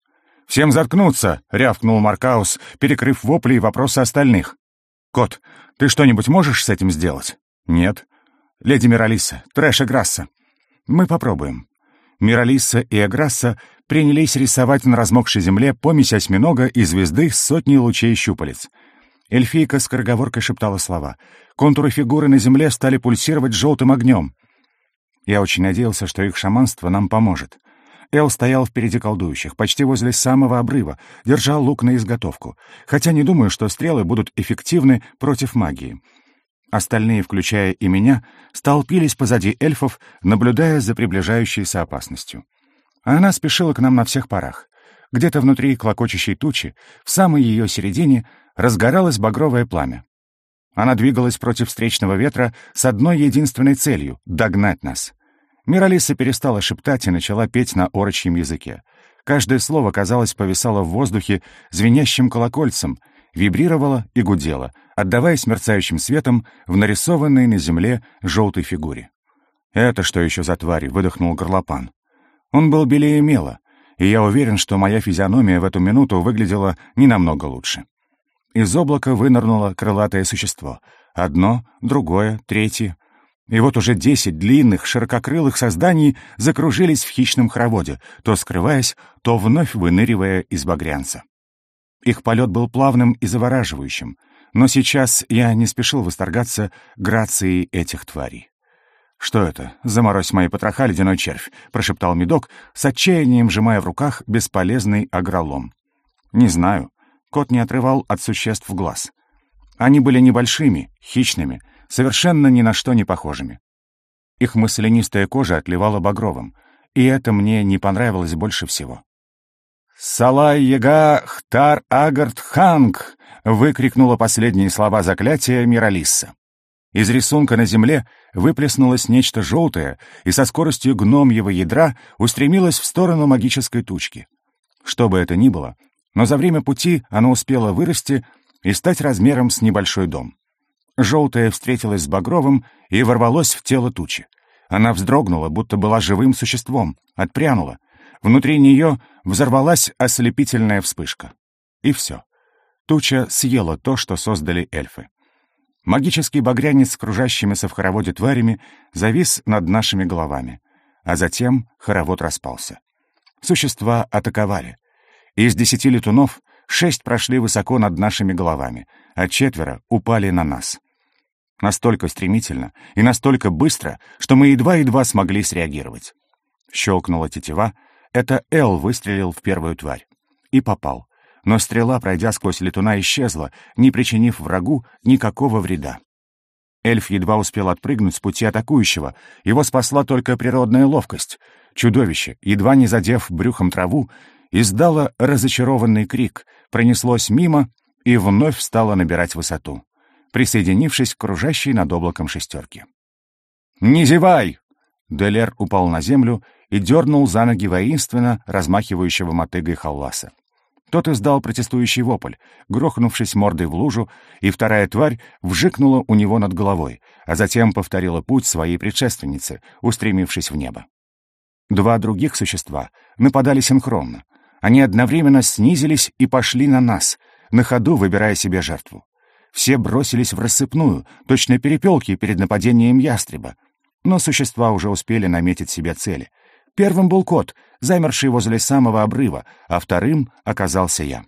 «Всем заткнуться!» — рявкнул Маркаус, перекрыв вопли и вопросы остальных. «Кот, ты что-нибудь можешь с этим сделать?» «Нет». «Леди Миралисса, Трэш и Грасса». «Мы попробуем». Миралисса и Эграсса принялись рисовать на размокшей земле помесь осьминога и звезды с сотней лучей щупалец. Эльфийка скороговоркой шептала слова. Контуры фигуры на земле стали пульсировать желтым огнем. Я очень надеялся, что их шаманство нам поможет. Эл стоял впереди колдующих, почти возле самого обрыва, держал лук на изготовку, хотя не думаю, что стрелы будут эффективны против магии. Остальные, включая и меня, столпились позади эльфов, наблюдая за приближающейся опасностью. Она спешила к нам на всех парах. Где-то внутри клокочущей тучи, в самой ее середине, разгоралось багровое пламя. Она двигалась против встречного ветра с одной единственной целью — догнать нас. Миралисса перестала шептать и начала петь на орочьем языке. Каждое слово, казалось, повисало в воздухе звенящим колокольцем, вибрировало и гудело, отдаваясь мерцающим светом в нарисованной на земле желтой фигуре. «Это что еще за тварь?» — выдохнул горлопан. Он был белее мела, и я уверен, что моя физиономия в эту минуту выглядела не намного лучше. Из облака вынырнуло крылатое существо. Одно, другое, третье. И вот уже 10 длинных, ширококрылых созданий закружились в хищном хороводе, то скрываясь, то вновь выныривая из багрянца. Их полет был плавным и завораживающим, но сейчас я не спешил восторгаться грацией этих тварей. «Что это? Заморозь мои потроха, ледяной червь!» — прошептал Медок, с отчаянием сжимая в руках бесполезный агролом. «Не знаю». Кот не отрывал от существ глаз. Они были небольшими, хищными, совершенно ни на что не похожими. Их маслянистая кожа отливала багровым, и это мне не понравилось больше всего. «Салай-яга хтар-агард-ханг!» — выкрикнула последние слова заклятия Миралисса. Из рисунка на земле выплеснулось нечто желтое и со скоростью гномьего ядра устремилось в сторону магической тучки. Что бы это ни было, но за время пути оно успело вырасти и стать размером с небольшой дом. Желтое встретилось с багровым и ворвалось в тело тучи. Она вздрогнула, будто была живым существом, отпрянула. Внутри нее взорвалась ослепительная вспышка. И все. Туча съела то, что создали эльфы. Магический багрянец с кружащимися в хороводе тварями завис над нашими головами, а затем хоровод распался. Существа атаковали. Из 10 летунов 6 прошли высоко над нашими головами, а 4 упали на нас. Настолько стремительно и настолько быстро, что мы едва-едва смогли среагировать. Щелкнула тетива, это Эл выстрелил в первую тварь. И попал. Но стрела, пройдя сквозь летуна, исчезла, не причинив врагу никакого вреда. Эльф едва успел отпрыгнуть с пути атакующего, его спасла только природная ловкость. Чудовище, едва не задев брюхом траву, издало разочарованный крик, пронеслось мимо и вновь стало набирать высоту, присоединившись к кружащей над облаком шестерке. «Не зевай!» Делер упал на землю и дернул за ноги воинственно размахивающего мотыгой Халласа. Тот издал протестующий вопль, грохнувшись мордой в лужу, и вторая тварь вжикнула у него над головой, а затем повторила путь своей предшественницы, устремившись в небо. 2 других существа нападали синхронно. Они одновременно снизились и пошли на нас, на ходу выбирая себе жертву. Все бросились в рассыпную, точно перепелки перед нападением ястреба. Но существа уже успели наметить себе цели. Первым был кот, замерший возле самого обрыва, а вторым оказался я.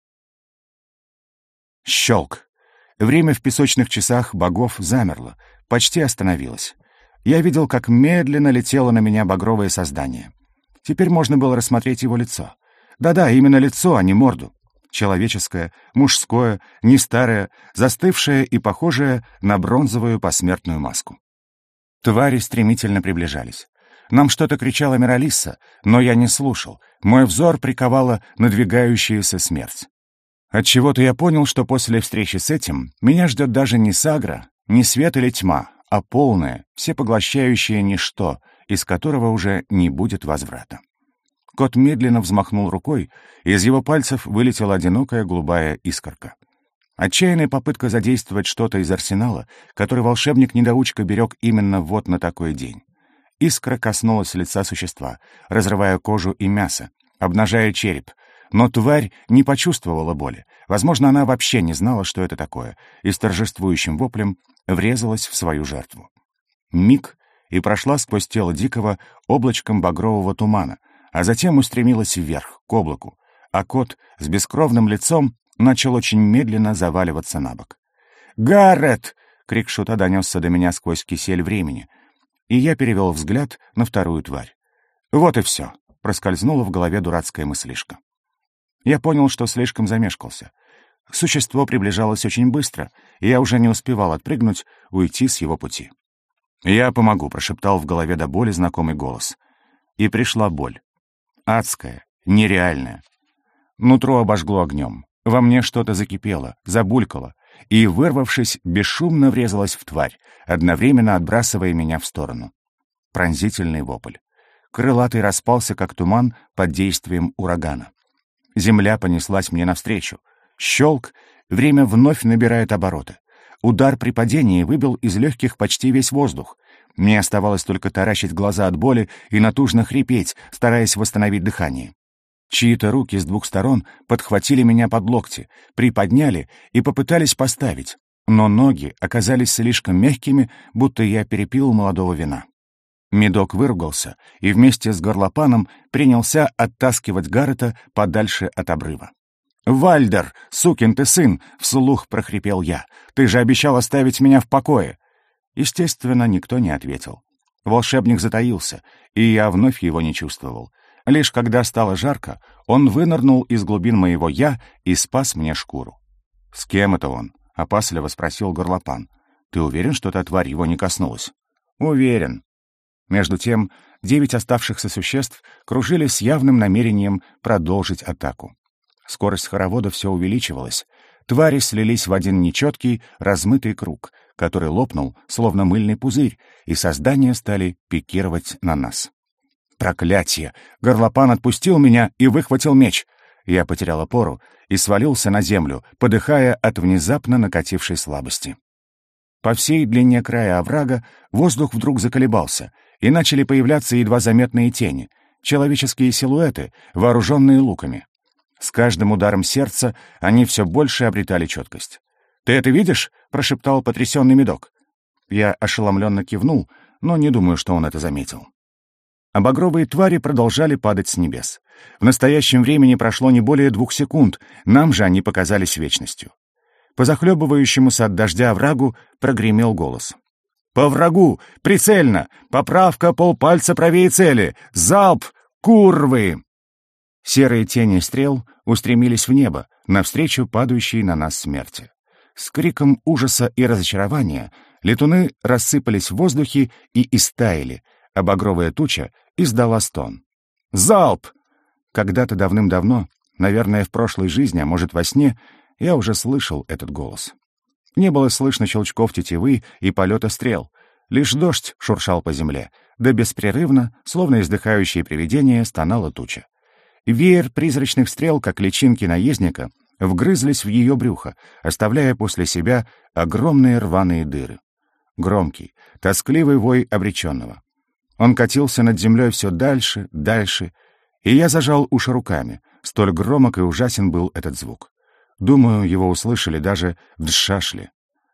Щелк. Время в песочных часах богов замерло, почти остановилось. Я видел, как медленно летело на меня багровое создание. Теперь можно было рассмотреть его лицо. Да-да, именно лицо, а не морду. Человеческое, мужское, не старое, застывшее и похожее на бронзовую посмертную маску. Твари стремительно приближались. Нам что-то кричала Миралисса, но я не слушал. Мой взор приковала надвигающаяся смерть. Отчего-то я понял, что после встречи с этим меня ждет даже не сагра, не свет или тьма, а полное, всепоглощающее ничто, из которого уже не будет возврата. Кот медленно взмахнул рукой, и из его пальцев вылетела одинокая голубая искорка. Отчаянная попытка задействовать что-то из арсенала, который волшебник-недоучка берег именно вот на такой день. Искра коснулась лица существа, разрывая кожу и мясо, обнажая череп, но тварь не почувствовала боли. Возможно, она вообще не знала, что это такое, и с торжествующим воплем врезалась в свою жертву. Миг, и прошла сквозь тело дикого облачком багрового тумана, а затем устремилась вверх, к облаку, а кот с бескровным лицом начал очень медленно заваливаться на бок. «Гаррет!» — крик шута донесся до меня сквозь кисель времени, и я перевел взгляд на вторую тварь. Вот и все. Проскользнула в голове дурацкая мыслишка. Я понял, что слишком замешкался. Существо приближалось очень быстро, и я уже не успевал отпрыгнуть, уйти с его пути. «Я помогу», — прошептал в голове до боли знакомый голос. И пришла боль. Адская, нереальная. Нутро обожгло огнем. Во мне что-то закипело, забулькало, и, вырвавшись, бесшумно врезалась в тварь, одновременно отбрасывая меня в сторону. Пронзительный вопль. Крылатый распался, как туман, под действием урагана. Земля понеслась мне навстречу. Щелк, время вновь набирает обороты. Удар при падении выбил из легких почти весь воздух. Мне оставалось только таращить глаза от боли и натужно хрипеть, стараясь восстановить дыхание. Чьи-то руки с двух сторон подхватили меня под локти, приподняли и попытались поставить, но ноги оказались слишком мягкими, будто я перепил молодого вина. Медок выругался и вместе с горлопаном принялся оттаскивать Гаррета подальше от обрыва. «Вальдер, сукин ты сын!» — вслух прохрипел я. «Ты же обещал оставить меня в покое!» Естественно, никто не ответил. Волшебник затаился, и я вновь его не чувствовал. Лишь когда стало жарко, он вынырнул из глубин моего «я» и спас мне шкуру. «С кем это он?» — опасливо спросил горлопан. «Ты уверен, что эта тварь его не коснулась?» «Уверен». Между тем, 9 оставшихся существ кружили с явным намерением продолжить атаку. Скорость хоровода все увеличивалась. Твари слились в один нечеткий, размытый круг, который лопнул, словно мыльный пузырь, и создания стали пикировать на нас. Проклятье! Горлопан отпустил меня и выхватил меч. Я потерял опору и свалился на землю, подыхая от внезапно накатившей слабости. По всей длине края оврага воздух вдруг заколебался, и начали появляться едва заметные тени, человеческие силуэты, вооруженные луками. С каждым ударом сердца они все больше обретали четкость. «Ты это видишь?» — прошептал потрясенный медок. Я ошеломленно кивнул, но не думаю, что он это заметил. А багровые твари продолжали падать с небес. В настоящем времени прошло не более 2 секунд, нам же они показались вечностью. По захлебывающемуся от дождя оврагу прогремел голос. «По врагу! Прицельно! Поправка полпальца правее цели! Залп! Курвы!» Серые тени стрел устремились в небо, навстречу падающей на нас смерти. С криком ужаса и разочарования летуны рассыпались в воздухе и истаяли, а багровая туча издала стон. «Залп!» Когда-то давным-давно, наверное, в прошлой жизни, а может, во сне, я уже слышал этот голос. Не было слышно щелчков тетивы и полета стрел. Лишь дождь шуршал по земле, да беспрерывно, словно издыхающее привидение, стонала туча. Веер призрачных стрел, как личинки наездника, вгрызлись в ее брюхо, оставляя после себя огромные рваные дыры. Громкий, тоскливый вой обреченного. Он катился над землей все дальше, дальше, и я зажал уши руками, столь громок и ужасен был этот звук. Думаю, его услышали даже в Джшашле.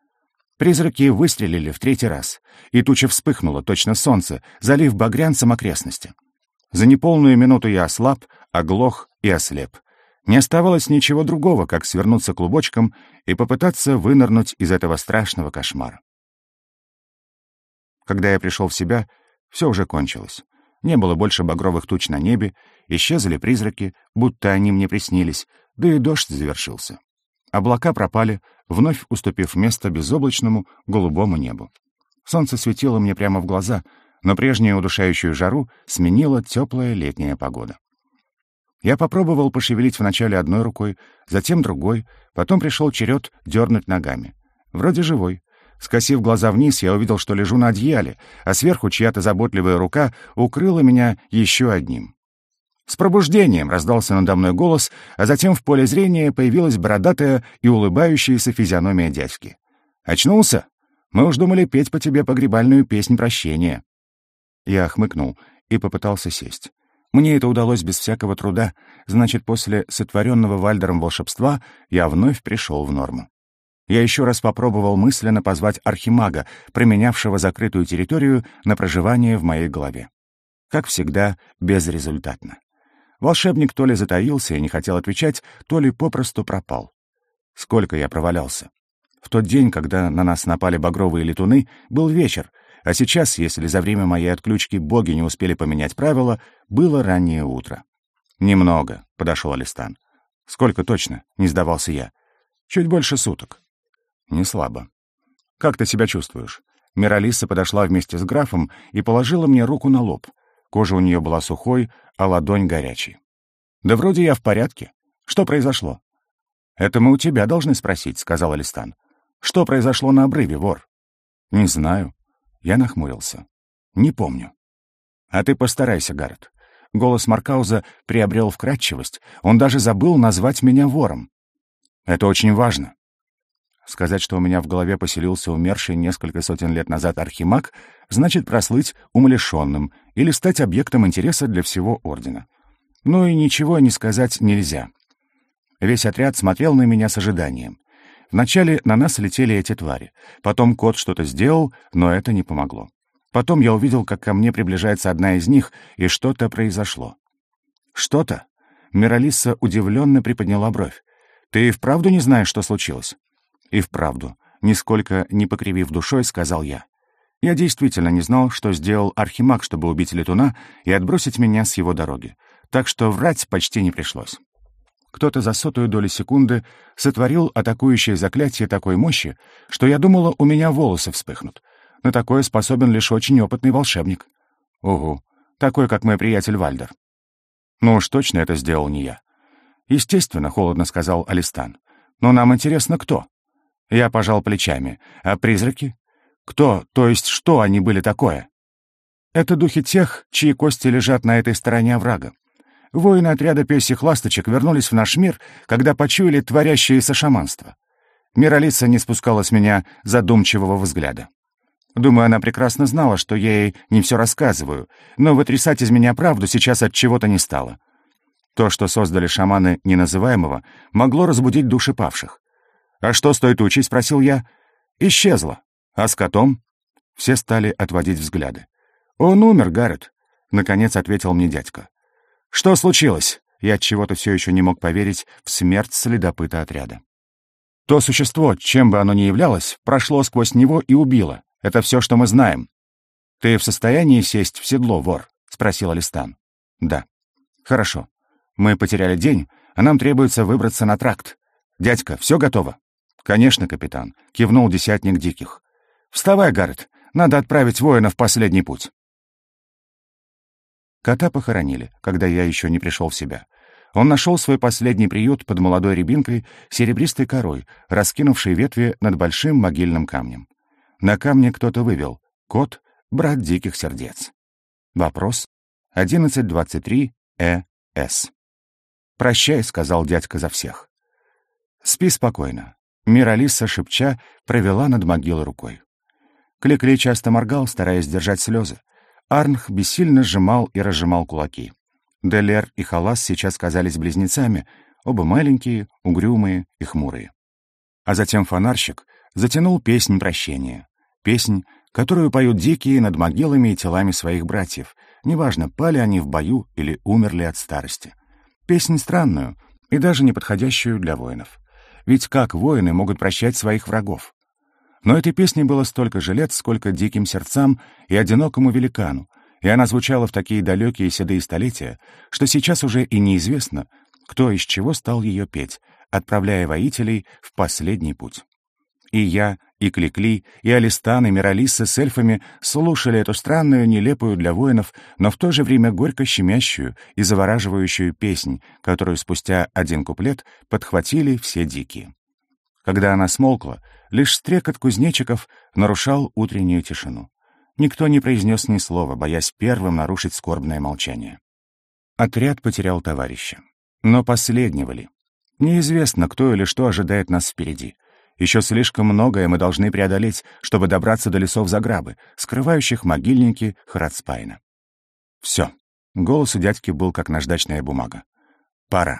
Призраки выстрелили в 3-й раз, и туча вспыхнула, точно солнце, залив багрянцем окрестности. За неполную минуту я ослаб, оглох и ослеп. Не оставалось ничего другого, как свернуться клубочком и попытаться вынырнуть из этого страшного кошмара. Когда я пришел в себя, все уже кончилось. Не было больше багровых туч на небе, исчезли призраки, будто они мне приснились, да и дождь завершился. Облака пропали, вновь уступив место безоблачному голубому небу. Солнце светило мне прямо в глаза, но прежнюю удушающую жару сменила теплая летняя погода. Я попробовал пошевелить вначале одной рукой, затем другой, потом пришел черед дернуть ногами. Вроде живой. Скосив глаза вниз, я увидел, что лежу на одеяле, а сверху чья-то заботливая рука укрыла меня еще одним. «С пробуждением!» — раздался надо мной голос, а затем в поле зрения появилась бородатая и улыбающаяся физиономия дядьки. «Очнулся? Мы уж думали петь по тебе погребальную песнь прощения». Я хмыкнул и попытался сесть. Мне это удалось без всякого труда, значит, после сотворенного Вальдером волшебства я вновь пришел в норму. Я еще раз попробовал мысленно позвать архимага, променявшего закрытую территорию на проживание в моей голове. Как всегда, безрезультатно. Волшебник то ли затаился и не хотел отвечать, то ли попросту пропал. Сколько я провалялся. В тот день, когда на нас напали багровые летуны, был вечер, а сейчас, если за время моей отключки боги не успели поменять правила, было раннее утро. «Немного», — подошел Алистан. «Сколько точно?» — не сдавался я. «Чуть больше суток». «Не слабо». «Как ты себя чувствуешь?» Миралисса подошла вместе с графом и положила мне руку на лоб. Кожа у нее была сухой, а ладонь горячей. «Да вроде я в порядке. Что произошло?» «Это мы у тебя должны спросить», — сказал Алистан. «Что произошло на обрыве, вор?» «Не знаю». Я нахмурился. «Не помню». «А ты постарайся, Гаррет». Голос Маркауза приобрел вкрадчивость. Он даже забыл назвать меня вором. «Это очень важно». Сказать, что у меня в голове поселился умерший несколько сотен лет назад архимаг, значит прослыть умалишенным или стать объектом интереса для всего Ордена. Ну и ничего не сказать нельзя. Весь отряд смотрел на меня с ожиданием. Вначале на нас летели эти твари. Потом кот что-то сделал, но это не помогло. Потом я увидел, как ко мне приближается одна из них, и что-то произошло. «Что-то?» Миралисса удивленно приподняла бровь. «Ты и вправду не знаешь, что случилось?» «И вправду», нисколько не покривив душой, сказал я. Я действительно не знал, что сделал архимаг, чтобы убить летуна и отбросить меня с его дороги. Так что врать почти не пришлось. Кто-то за сотую долю секунды сотворил атакующее заклятие такой мощи, что я думала, у меня волосы вспыхнут. На такое способен лишь очень опытный волшебник. Угу, такой, как мой приятель Вальдер. Ну уж точно это сделал не я. Естественно, холодно сказал Алистан. Но нам интересно, кто? Я пожал плечами. А призраки? Кто, то есть что они были такое? Это духи тех, чьи кости лежат на этой стороне оврага. Воины отряда пёсьих ласточек вернулись в наш мир, когда почуяли творящееся шаманство. Миралисса не спускала с меня задумчивого взгляда. Думаю, она прекрасно знала, что я ей не все рассказываю, но вытрясать из меня правду сейчас от чего-то не стало. То, что создали шаманы неназываемого, могло разбудить души павших. «А что с той тучей?» — спросил я. «Исчезла. А с котом?» Все стали отводить взгляды. «Он умер, Гаррет», — наконец ответил мне дядька. «Что случилось?» Я отчего-то все еще не мог поверить в смерть следопыта отряда. «То существо, чем бы оно ни являлось, прошло сквозь него и убило. Это все, что мы знаем». «Ты в состоянии сесть в седло, вор?» — спросил Алистан. «Да». «Хорошо. Мы потеряли день, а нам требуется выбраться на тракт. Дядька, все готово?» «Конечно, капитан», — кивнул десятник диких. «Вставай, Гаррет, надо отправить воина в последний путь». Кота похоронили, когда я еще не пришел в себя. Он нашел свой последний приют под молодой рябинкой, серебристой корой, раскинувшей ветви над большим могильным камнем. На камне кто-то вывел: «Кот, брат диких сердец». Вопрос 1123-ЭС. «Прощай», — сказал дядька за всех. «Спи спокойно». Миралисса, шепча, провела над могилой рукой. Кликли часто моргал, стараясь сдержать слезы. Арнх бессильно сжимал и разжимал кулаки. Делер и Халас сейчас казались близнецами, оба маленькие, угрюмые и хмурые. А затем фонарщик затянул песнь прощения. Песнь, которую поют дикие над могилами и телами своих братьев, неважно, пали они в бою или умерли от старости. Песнь странную и даже не подходящую для воинов. Ведь как воины могут прощать своих врагов? Но этой песне было столько же лет, сколько диким сердцам и одинокому великану, и она звучала в такие далекие седые столетия, что сейчас уже и неизвестно, кто из чего стал ее петь, отправляя воителей в последний путь. И я, и Кликли, и Алистан, и Миралисса с эльфами слушали эту странную, нелепую для воинов, но в то же время горько щемящую и завораживающую песнь, которую спустя один куплет подхватили все дикие. Когда она смолкла, лишь стрекот кузнечиков нарушал утреннюю тишину. Никто не произнес ни слова, боясь первым нарушить скорбное молчание. Отряд потерял товарища. Но последнего ли? Неизвестно, кто или что ожидает нас впереди. Еще слишком многое мы должны преодолеть, чтобы добраться до лесов Заграбы, скрывающих могильники Храдспайна. Все. Голос у дядьки был как наждачная бумага. «Пора.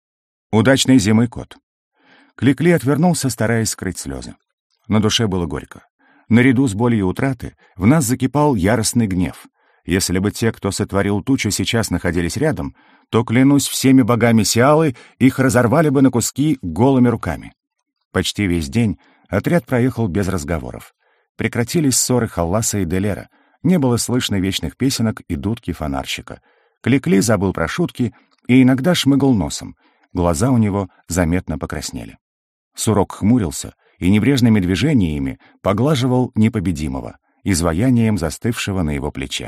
Удачной зимы, кот». Кликли отвернулся, стараясь скрыть слезы. На душе было горько. Наряду с болью утраты в нас закипал яростный гнев. Если бы те, кто сотворил тучу, сейчас находились рядом, то, клянусь всеми богами Сиалы, их разорвали бы на куски голыми руками. Почти весь день отряд проехал без разговоров. Прекратились ссоры Халласа и Делера. Не было слышно вечных песенок и дудки фонарщика. Кликли забыл про шутки и иногда шмыгал носом. Глаза у него заметно покраснели. Сурок хмурился и небрежными движениями поглаживал непобедимого, изваянием застывшего на его плече.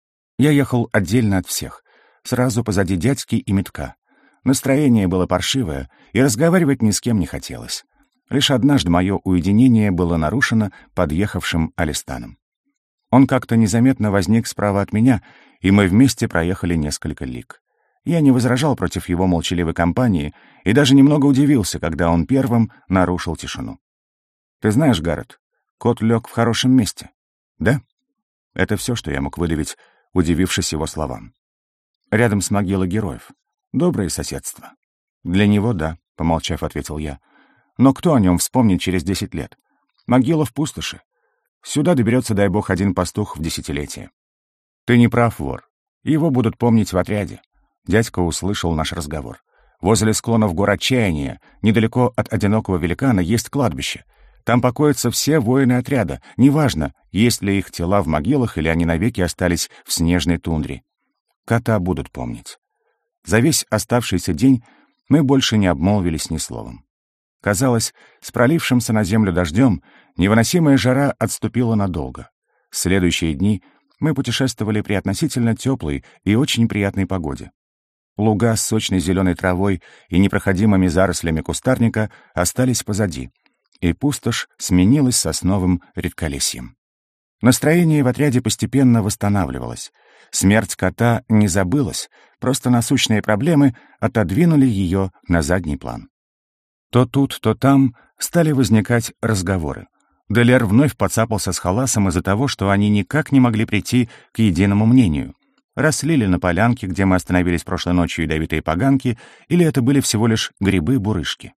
Я ехал отдельно от всех, сразу позади дядьки и Митка. Настроение было паршивое, и разговаривать ни с кем не хотелось. Лишь однажды мое уединение было нарушено подъехавшим Алистаном. Он как-то незаметно возник справа от меня, и мы вместе проехали несколько лиг. Я не возражал против его молчаливой компании и даже немного удивился, когда он первым нарушил тишину. «Ты знаешь, Гаррет, кот лег в хорошем месте». «Да?» Это все, что я мог выдавить, удивившись его словам. «Рядом с могилой героев. Доброе соседство». «Для него, да», — помолчав, ответил я. «Но кто о нем вспомнит через 10 лет? Могила в пустоши. Сюда доберется, дай бог, один пастух в десятилетие». «Ты не прав, вор. Его будут помнить в отряде». Дядька услышал наш разговор. «Возле склонов гор Отчаяния, недалеко от одинокого великана, есть кладбище. Там покоятся все воины отряда, неважно, есть ли их тела в могилах или они навеки остались в снежной тундре. Кота будут помнить». За весь оставшийся день мы больше не обмолвились ни словом. Казалось, с пролившимся на землю дождем невыносимая жара отступила надолго. Следующие дни мы путешествовали при относительно теплой и очень приятной погоде. Луга с сочной зеленой травой и непроходимыми зарослями кустарника остались позади, и пустошь сменилась сосновым редколесьем. Настроение в отряде постепенно восстанавливалось. Смерть кота не забылась, просто насущные проблемы отодвинули ее на задний план. То тут, то там стали возникать разговоры. Делер вновь подцапался с Халасом из-за того, что они никак не могли прийти к единому мнению. Расслили на полянке, где мы остановились прошлой ночью, ядовитые поганки, или это были всего лишь грибы-бурышки.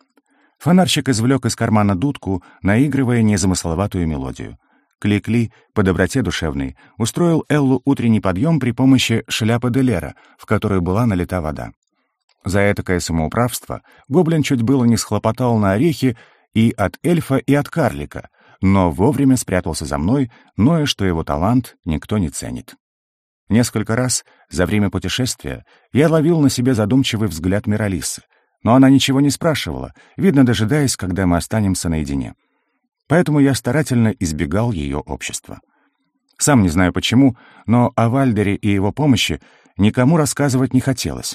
Фонарщик извлек из кармана дудку, наигрывая незамысловатую мелодию. Кликли, по доброте душевной, устроил Эллу утренний подъем при помощи шляпы Делера, в которую была налита вода. За этакое самоуправство гоблин чуть было не схлопотал на орехи и от эльфа, и от карлика, но вовремя спрятался за мной, ноя, что его талант никто не ценит. Несколько раз за время путешествия я ловил на себе задумчивый взгляд Миралисы, но она ничего не спрашивала, видно, дожидаясь, когда мы останемся наедине. Поэтому я старательно избегал ее общества. Сам не знаю почему, но о Вальдере и его помощи никому рассказывать не хотелось.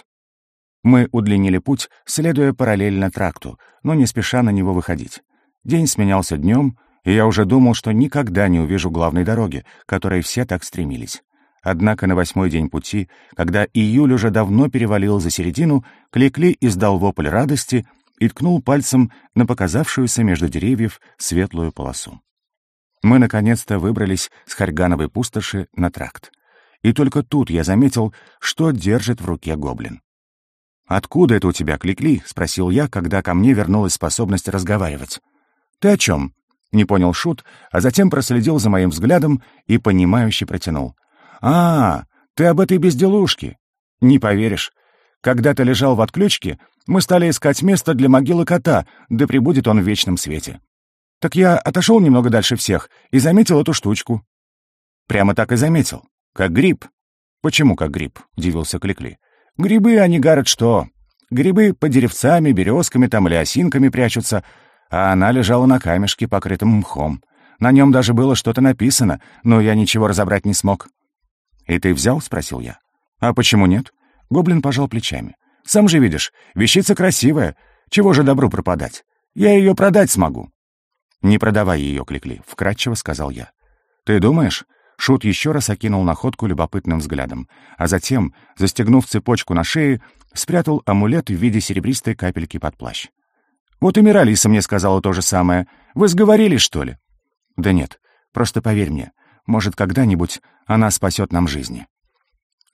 Мы удлинили путь, следуя параллельно тракту, но не спеша на него выходить. День сменялся днем, и я уже думал, что никогда не увижу главной дороги, к которой все так стремились. Однако на 8-й день пути, когда июль уже давно перевалил за середину, Кликли издал вопль радости и ткнул пальцем на показавшуюся между деревьев светлую полосу. Мы наконец-то выбрались с Харьгановой пустоши на тракт. И только тут я заметил, что держит в руке гоблин. «Откуда это у тебя, Кликли?» — спросил я, когда ко мне вернулась способность разговаривать. «Ты о чем?» — не понял Шут, а затем проследил за моим взглядом и понимающе протянул. «А, ты об этой безделушке!» «Не поверишь. Когда ты лежал в отключке, мы стали искать место для могилы кота, да пребудет он в вечном свете. Так я отошел немного дальше всех и заметил эту штучку». «Прямо так и заметил. Как гриб». «Почему как гриб?» — удивился Кликли. «Грибы, они, Гаррет, что? Грибы под деревцами, березками там или осинками прячутся, а она лежала на камешке, покрытом мхом. На нем даже было что-то написано, но я ничего разобрать не смог». «И ты взял?» — спросил я. «А почему нет?» Гоблин пожал плечами. «Сам же видишь, вещица красивая. Чего же добру пропадать? Я ее продать смогу». «Не продавай ее, Кликли», — вкратчиво сказал я. «Ты думаешь?» Шут еще раз окинул находку любопытным взглядом, а затем, застегнув цепочку на шее, спрятал амулет в виде серебристой капельки под плащ. «Вот и Миралиса мне сказала то же самое. Вы сговорились, что ли?» «Да нет, просто поверь мне, может, когда-нибудь она спасет нам жизни».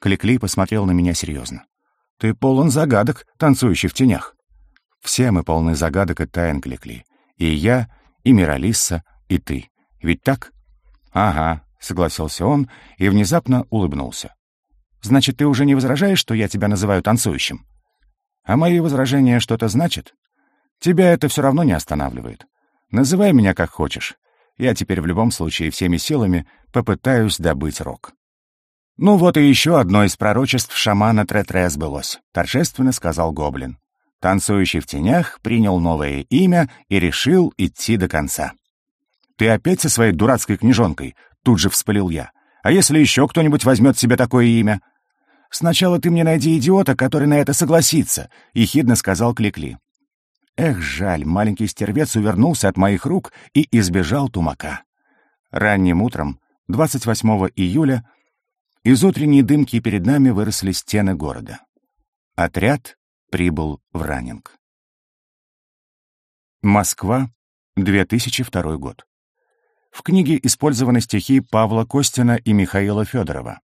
Кликли посмотрел на меня серьезно. «Ты полон загадок, танцующий в тенях». «Все мы полны загадок и тайн, Кликли. И я, и Миралисса, и ты. Ведь так?» «Ага», — согласился он и внезапно улыбнулся. «Значит, ты уже не возражаешь, что я тебя называю танцующим?» «А мои возражения что-то значат? Тебя это все равно не останавливает. Называй меня как хочешь. Я теперь в любом случае всеми силами попытаюсь добыть рог». «Ну вот и еще одно из пророчеств шамана Третре сбылось», — торжественно сказал гоблин. Танцующий в тенях принял новое имя и решил идти до конца. «Ты опять со своей дурацкой книжонкой?» — тут же вспылил я. «А если еще кто-нибудь возьмет себе такое имя?» «Сначала ты мне найди идиота, который на это согласится», — ехидно сказал Кликли. Эх, жаль, маленький стервец увернулся от моих рук и избежал тумака. Ранним утром, 28 июля, из утренней дымки перед нами выросли стены города. Отряд прибыл в Раннинг. Москва, 2002 год. В книге использованы стихи Павла Костина и Михаила Федорова.